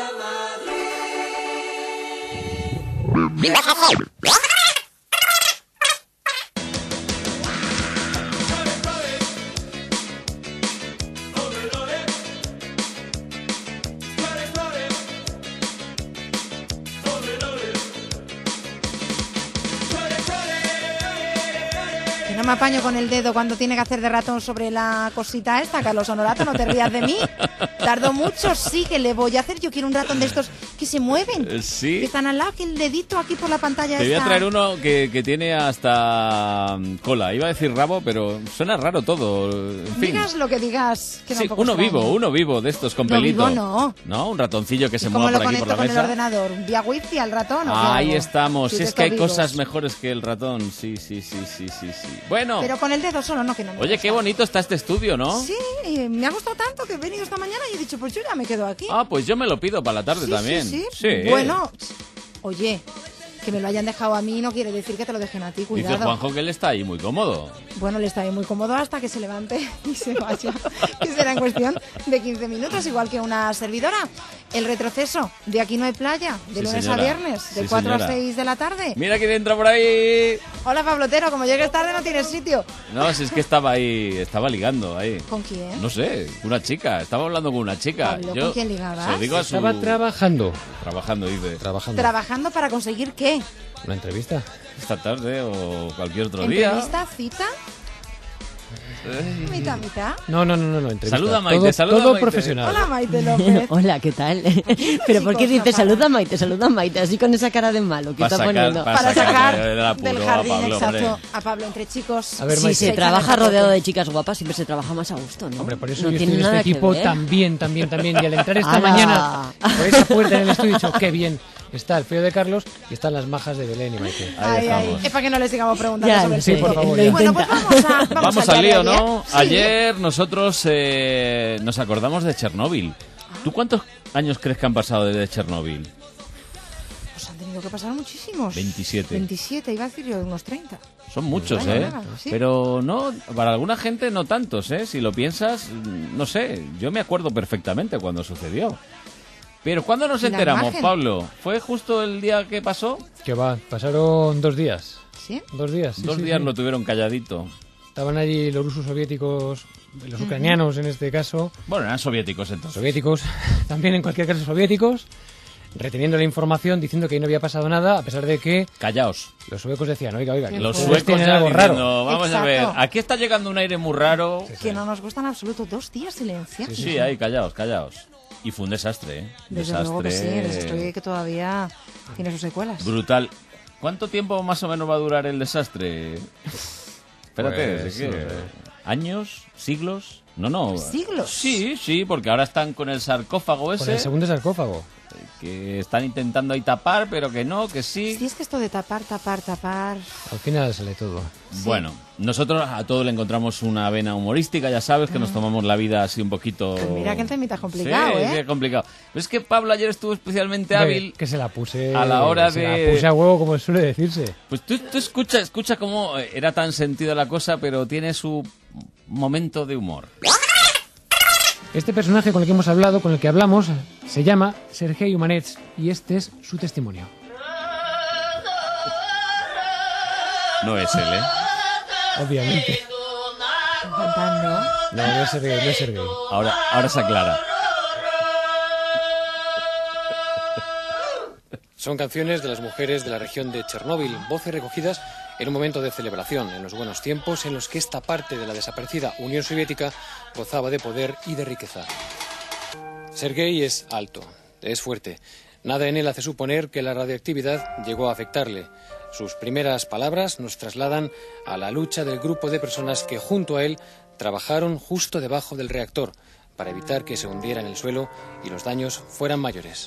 Que no me apaño con el dedo cuando tiene que hacer de ratón sobre la cosita esta, Carlos Honorato, no te rías de mí. Tardo mucho, sí, que le voy a hacer. Yo quiero un ratón de estos que se mueven. Sí. Que están al lado, que el dedito aquí por la pantalla. Te voy a traer uno que tiene hasta cola. Iba a decir rabo, pero suena raro todo. En fin. Digas lo que digas. Que sí, uno vivo de estos con pelito. No. ¿No? Un ratoncillo que se mueva por aquí por la mesa. ¿Cómo lo conecto con el ordenador? ¿Vía wifi al ratón? Ahí estamos. Si es que hay cosas mejores que el ratón. Sí. Bueno. Pero con el dedo solo, no, que no me Oye, gusta. qué bonito está este estudio, ¿no? Sí, me ha gustado tanto que he venido esta mañana y he dicho, pues yo ya me quedo aquí. Ah, pues yo me lo pido para la tarde también. Sí. Sí. Bueno, oye, que me lo hayan dejado a mí no quiere decir que te lo dejen a ti, cuidado. Dice Juanjo que él está ahí muy cómodo. Bueno, le está ahí muy cómodo hasta que se levante y se vaya, que será en cuestión de 15 minutos, igual que una servidora. El retroceso de Aquí no hay playa, de lunes a viernes, de 4 a 6 de la tarde. Mira quién entra por ahí. Hola, Pablotero, como llegues tarde no tienes sitio. No, si es que estaba ligando ahí. ¿Con quién? No sé, una chica, estaba hablando con una chica. Pablo, ¿con quién ligabas? Se lo digo a su... Estaba trabajando. Trabajando, dice. ¿Trabajando para conseguir qué? ¿Una entrevista? Esta tarde o cualquier otro día. ¿Entrevista? ¿Cita? ¿Mitad? No, entrevista. Saluda a Maite, todo profesional. Hola, Maite López. Hola, ¿qué tal? Pero ¿por qué dices saluda a Maite, así con esa cara de malo que está poniendo? Para sacar del jardín exacto a Pablo entre chicos. A ver, si se trabaja rodeado de chicas guapas, siempre se trabaja más a gusto, ¿no? Hombre, por eso no yo tiene estoy en nada este equipo que ver. también. Y al entrar esta mañana por esa puerta en el estudio he dicho, qué bien. Está el feo de Carlos y están las majas de Belén y Maite. Ay. Es para que no les sigamos preguntando sobre el sí, por favor. Bueno, pues vamos al lío, ¿no? Sí. Ayer nosotros nos acordamos de Chernóbil. ¿Tú cuántos años crees que han pasado desde Chernóbil? Pues han tenido tenido que pasar muchísimos. 27, iba a decir yo, unos 30. Son muchos, Sí. Pero no, para alguna gente no tantos, Si lo piensas, no sé, yo me acuerdo perfectamente cuando sucedió. Pero ¿cuándo nos enteramos, Pablo? ¿Fue justo el día que pasó? Que va, pasaron 2 días. ¿Sí? 2 días. Sí, 2 días lo tuvieron calladito. Estaban allí los rusos soviéticos, los ucranianos en este caso. Bueno, eran soviéticos entonces. Soviéticos, también en cualquier caso soviéticos, reteniendo la información, diciendo que ahí no había pasado nada, a pesar de que... Callaos. Los suecos decían, oiga, los suecos tienen ya algo diciendo, raro. vamos Exacto. a ver, aquí está llegando un aire muy raro. Que no nos gusta en absoluto. 2 días silenciados. Sí, ahí, callaos. Y fue un desastre, Desde luego que sí, el desastre que todavía tiene sus secuelas. Brutal. ¿Cuánto tiempo más o menos va a durar el desastre? Espérate, Pues, ¿qué? ¿Años? ¿Siglos? No. ¿Siglos? Sí, porque ahora están con el sarcófago ese. Con el segundo sarcófago. Que están intentando ahí tapar, pero que no, que sí. Sí, es que esto de tapar... Al final sale todo. Sí. Bueno, nosotros a todo le encontramos una vena humorística, ya sabes que nos tomamos la vida así un poquito... Pues mira que temita complicado, sí, es complicado. Pero es que Pablo ayer estuvo especialmente hábil... Que se la puse... A la hora se la puse a huevo, como suele decirse. Pues tú escucha cómo era tan sentida la cosa, pero tiene su momento de humor. Este personaje con el que hemos hablado, con el que hablamos, se llama Sergei Umanets y este es su testimonio. No es él, Obviamente. Cantando. No es Sergei. Ahora se aclara. Son canciones de las mujeres de la región de Chernóbil, voces recogidas en un momento de celebración, en los buenos tiempos en los que esta parte de la desaparecida Unión Soviética gozaba de poder y de riqueza. Sergei es alto, es fuerte. Nada en él hace suponer que la radiactividad llegó a afectarle. Sus primeras palabras nos trasladan a la lucha del grupo de personas que junto a él trabajaron justo debajo del reactor para evitar que se hundiera en el suelo y los daños fueran mayores.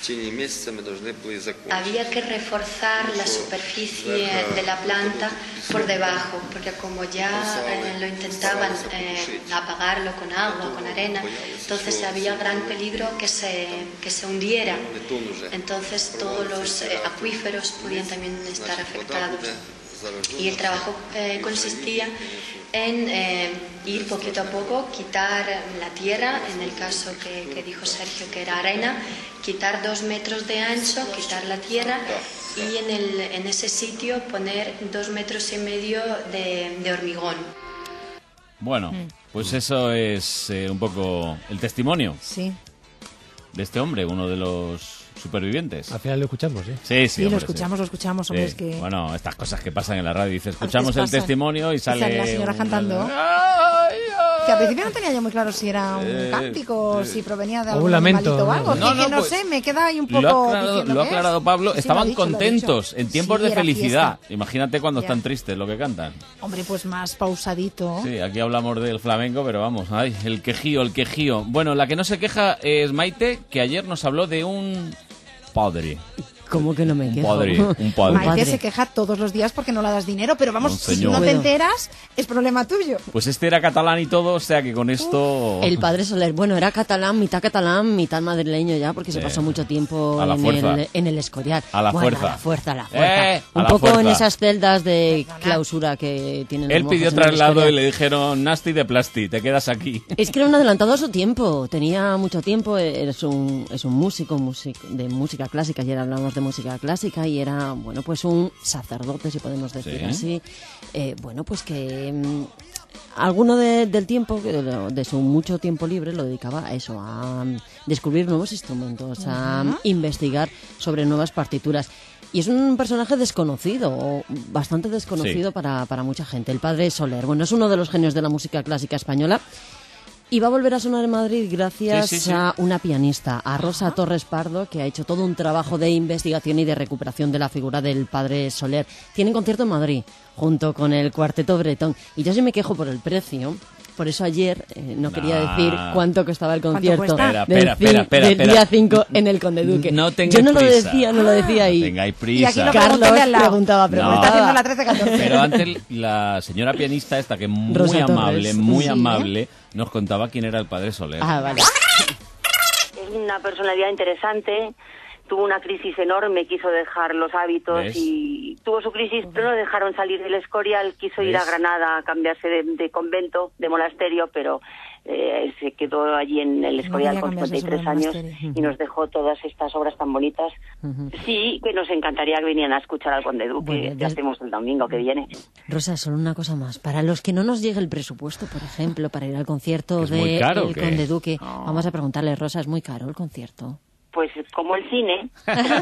Había que reforzar la superficie de la planta por debajo, porque como ya lo intentaban apagarlo con agua, con arena, entonces había gran peligro que se hundiera. Entonces todos los acuíferos podían también estar afectados. Y el trabajo consistía en ir poquito a poco, quitar la tierra, en el caso que dijo Sergio que era arena, quitar 2 metros de ancho, quitar la tierra y en ese sitio poner 2,5 metros de hormigón. Bueno, pues eso es un poco el testimonio de este hombre, uno de los supervivientes. Al final lo escuchamos, ¿eh? Sí, hombre, lo escuchamos, hombre, es que... Bueno, estas cosas que pasan en la radio, dice, escuchamos el testimonio y sale la señora cantando. Que al principio no tenía yo muy claro si era un cántico o si provenía de algún animalito o algo. No sé, me queda ahí un poco... Lo ha aclarado Pablo, sí, estaban contentos, en tiempos de felicidad. Fiesta. Imagínate cuando están tristes lo que cantan. Hombre, pues más pausadito. Sí, aquí hablamos del flamenco, pero vamos, ay, el quejío. Bueno, la que no se queja es Maite, que ayer nos habló de un padre. ¿Cómo que no me quejo? Un padre. Maite se queja todos los días porque no le das dinero, pero vamos, si no te enteras, es problema tuyo. Pues este era catalán y todo, o sea que con esto... El padre Soler, bueno, era catalán, mitad madrileño ya, porque se pasó mucho tiempo en el Escorial. A la fuerza. A la fuerza. Un poco en esas celdas de clausura que tienen los Él pidió traslado y le dijeron, nasty de plasti, te quedas aquí. Es que era un adelantado a su tiempo, tenía mucho tiempo, es un músico de música clásica, ayer hablamos de música clásica y era, bueno, pues un sacerdote, si podemos decir así, bueno, pues que alguno del tiempo, de su mucho tiempo libre, lo dedicaba a eso, a descubrir nuevos instrumentos, a investigar sobre nuevas partituras. Y es un personaje desconocido, bastante desconocido para mucha gente, el padre Soler. Bueno, es uno de los genios de la música clásica española. Y va a volver a sonar en Madrid gracias a una pianista, a Rosa Torres Pardo, que ha hecho todo un trabajo de investigación y de recuperación de la figura del padre Soler. Tienen concierto en Madrid, junto con el Cuarteto Bretón. Y yo sí me quejo por el precio. Por eso ayer no quería decir cuánto costaba el concierto del día 5 en el Conde Duque. No tengáis yo no prisa. Lo decía ahí. Tengáis prisa. Y aquí lo Carlos preguntaba. Está haciendo la 13-14. Pero antes la señora pianista esta, que muy Rosa amable, Torres. amable, nos contaba quién era el padre Soler. Ah, vale. Es una personalidad interesante tuvo una crisis enorme, quiso dejar los hábitos. ¿Ves? Y tuvo su crisis, pero no le dejaron salir del Escorial, quiso ir a Granada a cambiarse de convento, de monasterio, pero se quedó allí en el Escorial con 53 años y nos dejó todas estas obras tan bonitas. Sí, que nos encantaría que vinieran a escuchar al Conde Duque, que hacemos el domingo que viene. Rosa, solo una cosa más. Para los que no nos llegue el presupuesto, por ejemplo, para ir al concierto del Conde Duque, vamos a preguntarle, Rosa, ¿es muy caro el concierto? Pues como el cine.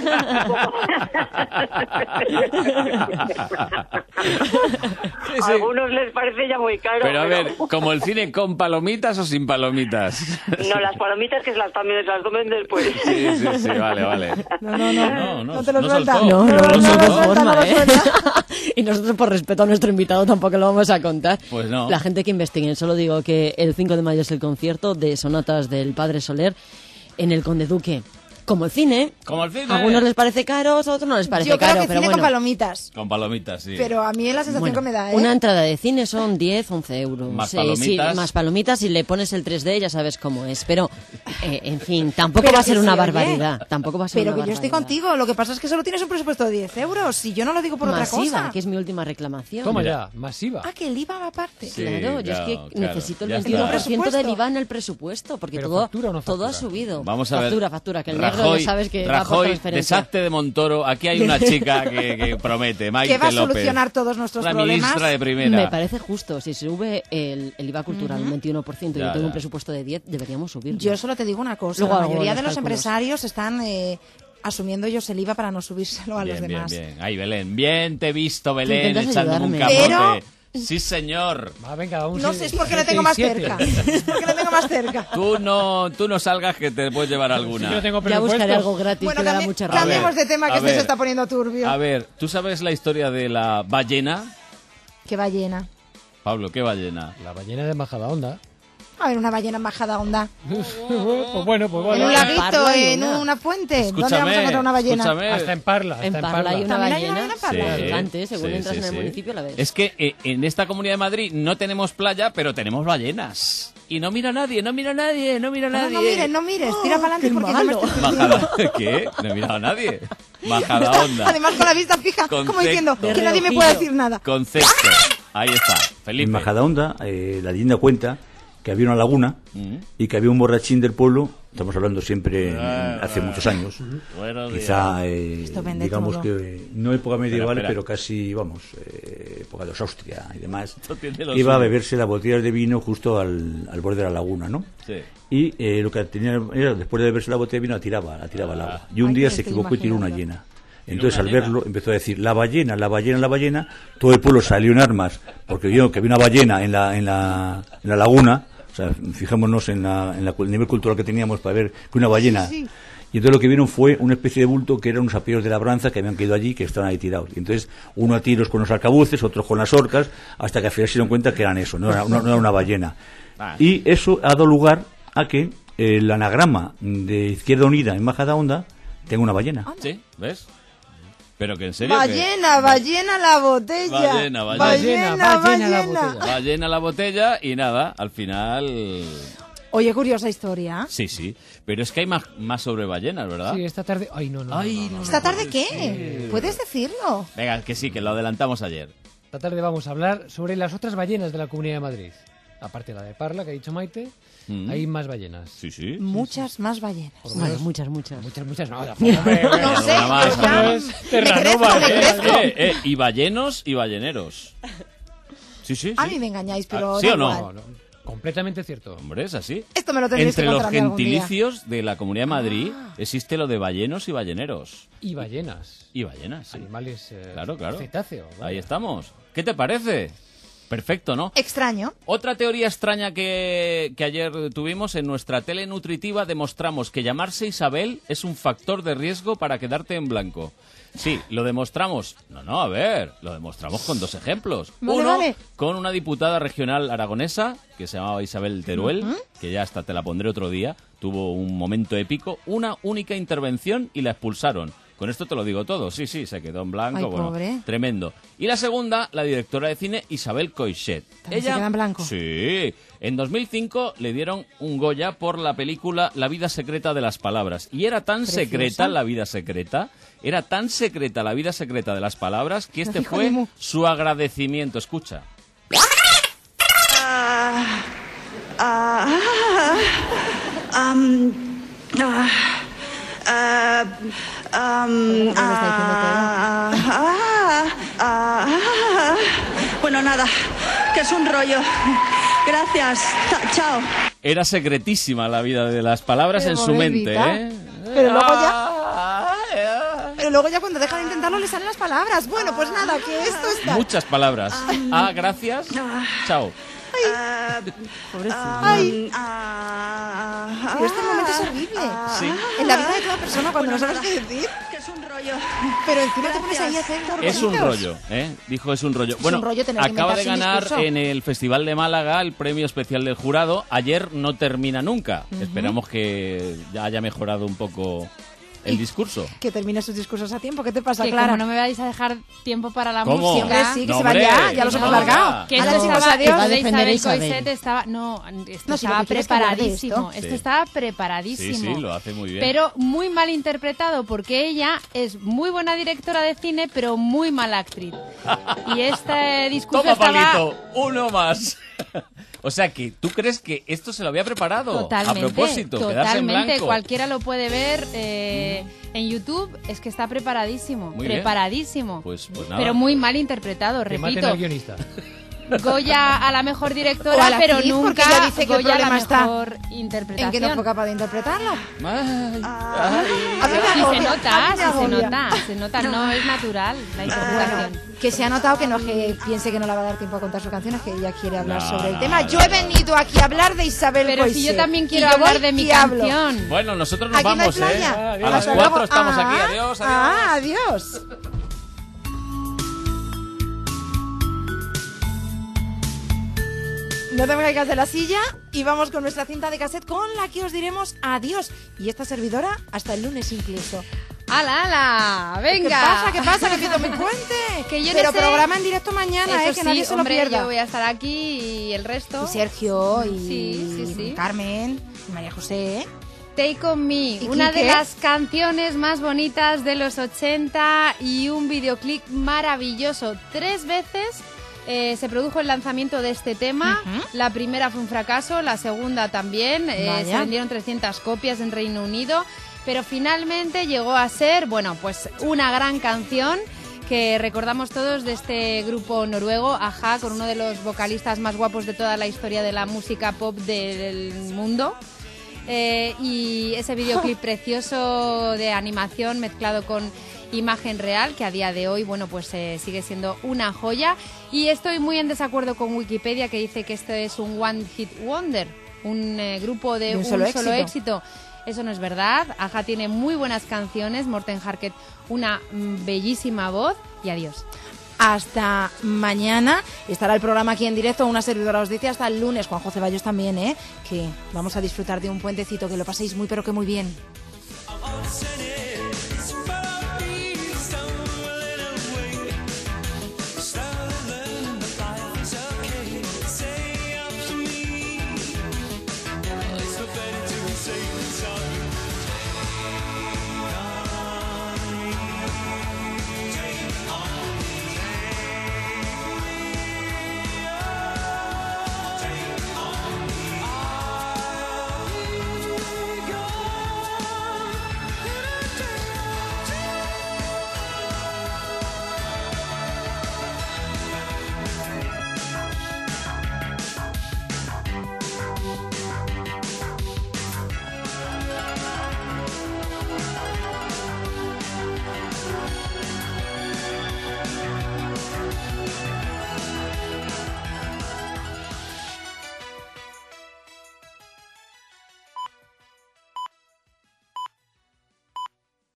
A algunos les parece ya muy caro. Pero a ver, ¿como el cine con palomitas o sin palomitas? No, las palomitas que también las comen después. Sí, vale. No te lo suelta. No forma, ¿eh? Y nosotros, por respeto a nuestro invitado, tampoco lo vamos a contar. Pues no. La gente que investiguen, solo digo que el 5 de mayo es el concierto de sonatas del Padre Soler en el Conde Duque. Como el cine. Como el cine. A algunos les parece caro, a otros no les parece caro. Yo creo que pero cine bueno. con palomitas. Con palomitas, sí. Pero a mí es la sensación que me da, ¿eh? Una entrada de cine son 10, 11 euros. Más palomitas. Sí, más palomitas, y le pones el 3D ya sabes cómo es. Pero, en fin, tampoco va a ser una barbaridad. Tampoco va a ser pero una que yo estoy contigo. Lo que pasa es que solo tienes un presupuesto de 10 euros. Y yo no lo digo por masiva, otra cosa. Que es mi última reclamación. Toma ya, masiva. Ah, que el IVA va aparte. Sí, claro, yo es que necesito el 21% del IVA en el presupuesto. Porque todo, todo ha subido. Vamos a ver. Factura. Que el negro ya sabes que va por transferencia. Desastre de Montoro, aquí hay una chica que promete, Maite que va a López, solucionar todos nuestros la problemas. ministra de primera. Me parece justo, si sube el IVA cultural un 21% y yo tengo un presupuesto de 10, deberíamos subirlo. Yo solo te digo una cosa, Luego la mayoría de los empresarios están asumiendo ellos el IVA para no subírselo a los demás. Bien. Ay, Belén, bien te he visto, Belén, echándome un ayudarme. camote. Pero... Sí, señor. Venga, no sé, es porque le tengo más cerca. Es porque le tengo más cerca. Tú no salgas, que te puedes llevar alguna. Yo tengo ya buscaré algo gratis. Bueno, que da mucha rabia. cambiemos de tema, que se está poniendo turbio. A ver, ¿tú sabes la historia de la ballena? ¿Qué ballena? Pablo, ¿qué ballena? La ballena de Majadahonda. A ver, una ballena en Majadahonda. Pues bueno. En un laguito, en una fuente. ¿Dónde vamos a encontrar una ballena? Hasta en Parla. En Parla hay una ballena. Sí, según entras en el municipio la ves. Es que en esta Comunidad de Madrid no tenemos playa, pero tenemos ballenas. Y no mira nadie. No mires, tira para adelante porque malo. ¿Qué? No he mirado a nadie. Majadahonda. Además con la vista fija, como diciendo que nadie me puede decir nada. Concepto. Ahí está. Felipe. En Majadahonda, la leyenda cuenta que había una laguna y que había un borrachín del pueblo, estamos hablando siempre hace muchos años, quizá digamos que no época medieval, pero casi, época de los Austria y demás, iba a beberse las botellas de vino justo al borde de la laguna, ¿no? Sí. Y lo que tenía era, después de beberse la botella de vino, la tiraba al agua. Y un día se equivocó y tiró una hiena. Entonces, al verlo, empezó a decir, la ballena. Todo el pueblo salió en armas, porque vio que había una ballena en la laguna. O sea, fijémonos en el nivel cultural que teníamos para ver que una ballena. Sí. Y entonces lo que vieron fue una especie de bulto que eran unos apeos de labranza que habían caído allí, que estaban ahí tirados. Y entonces, uno a tiros con los arcabuces, otros con las orcas, hasta que al final se dieron cuenta que eran eso, no era una ballena. Y eso ha dado lugar a que el anagrama de Izquierda Unida en Majadahonda tenga una ballena. Sí, ¿ves? Pero que en serio. Ballena la botella. Ballena la botella y nada, al final. Oye, curiosa historia. Sí, pero es que hay más sobre ballenas, ¿verdad? Sí, esta tarde. Ay, no. ¿Esta tarde qué? Sí. ¿Puedes decirlo? Venga, que sí, que lo adelantamos ayer. Esta tarde vamos a hablar sobre las otras ballenas de la Comunidad de Madrid. Aparte de la de Parla, que ha dicho Maite, hay más ballenas. Sí. Muchas más ballenas. Bueno, muchas. Muchas, no. No sé, y ballenos y balleneros. Sí. A mí me engañáis, pero... ¿Sí o no? No. Completamente cierto. Hombre, es así. Esto me lo tendréis que contar a mí algún día. Entre los gentilicios de la Comunidad de Madrid existe lo de ballenos y balleneros. Y ballenas. Sí. Animales claro. cetáceos. Vale. Ahí estamos. ¿Qué te parece? Perfecto, ¿no? Extraño. Otra teoría extraña que ayer tuvimos en nuestra tele nutritiva, demostramos que llamarse Isabel es un factor de riesgo para quedarte en blanco. Sí, lo demostramos. Lo demostramos con dos ejemplos. Uno, con una diputada regional aragonesa que se llamaba Isabel Teruel, que ya hasta te la pondré otro día, tuvo un momento épico, una única intervención y la expulsaron. Con esto te lo digo todo. Sí, se quedó en blanco. Ay, bueno, pobre. Tremendo. Y la segunda, la directora de cine Isabel Coixet. ¿Se queda en blanco? Sí. En 2005 le dieron un Goya por la película La vida secreta de las palabras. Y era tan secreta la vida secreta, era tan secreta la vida secreta de las palabras, que este fue su agradecimiento. Escucha. Bueno, nada, que es un rollo. Gracias, chao. Era secretísima la vida de las palabras en su mente, ¿eh? Pero luego ya cuando deja de intentarlo le salen las palabras. Bueno, pues nada, que esto está... Muchas palabras. Gracias. Chao. Ay. Pero este momento es horrible. Sí. En la vida de toda persona cuando no sabes qué decir. Que es un rollo. Pero encima te pones ahí a hacer Es un rollo, ¿eh? Dijo es un rollo. Bueno, acaba de ganar en el Festival de Málaga el premio especial del jurado. Ayer no termina nunca. Esperamos que ya haya mejorado un poco el discurso. Que termine sus discursos a tiempo. ¿Qué te pasa, que Clara? Como no me vais a dejar tiempo para la ¿Cómo? música. Sí, que se van ya los hemos largado. Que estaba preparadísimo. Esto estaba preparadísimo. Sí, lo hace muy bien. Pero muy mal interpretado, porque ella es muy buena directora de cine, pero muy mala actriz. Y este discurso Toma, estaba... palito, uno más. O sea, que tú crees que esto se lo había preparado Totalmente, a propósito, quedarse en blanco. Cualquiera lo puede ver en YouTube, es que está preparadísimo, Muy preparadísimo. Pues nada. Pero muy mal interpretado, Que repito. maten al guionista. Goya a la mejor directora, O a la pero actriz, nunca porque ella dice que el Goya a la problema está mejor interpretación. en que no fue capaz de interpretarlo. Se nota, no es natural la interpretación. Que se ha notado que no, que piense que no le va a dar tiempo a contar sus canciones, que ella quiere hablar sobre el tema. Yo he venido aquí a hablar de Isabel Pero Coixet. si yo también quiero hablar de mi canción. Bueno, nosotros nos Aquí no hay vamos, playa. A las 4 estamos aquí. Adiós, adiós. No te me caigas de la silla y vamos con nuestra cinta de cassette con la que os diremos adiós. Y esta servidora hasta el lunes incluso. ¡Hala! ¡Venga! ¿Qué pasa? Que pido mi puente. Que yo Pero no sé. programa en directo mañana, Eso que sí, nadie se lo hombre, pierda. yo voy a estar aquí y el resto. Y Sergio y Sí. Carmen y María José. Take On Me, ¿Y una Quique? de las canciones más bonitas de los 80 y un videoclip maravilloso. 3 veces se produjo el lanzamiento de este tema. La primera fue un fracaso, la segunda también. Se vendieron 300 copias en Reino Unido, pero finalmente llegó a ser, bueno, pues una gran canción que recordamos todos de este grupo noruego, a-ha, con uno de los vocalistas más guapos de toda la historia de la música pop del mundo. Y ese videoclip precioso de animación mezclado con imagen real, que a día de hoy, bueno, pues sigue siendo una joya. Y estoy muy en desacuerdo con Wikipedia, que dice que este es un One Hit Wonder, un grupo de un solo éxito. Eso no es verdad. a-ha tiene muy buenas canciones, Morten Harket una bellísima voz, y adiós. Hasta mañana. Estará el programa aquí en directo. Una servidora os dice hasta el lunes. Juanjo Ceballos también, que vamos a disfrutar de un puentecito. Que lo paséis muy pero que muy bien.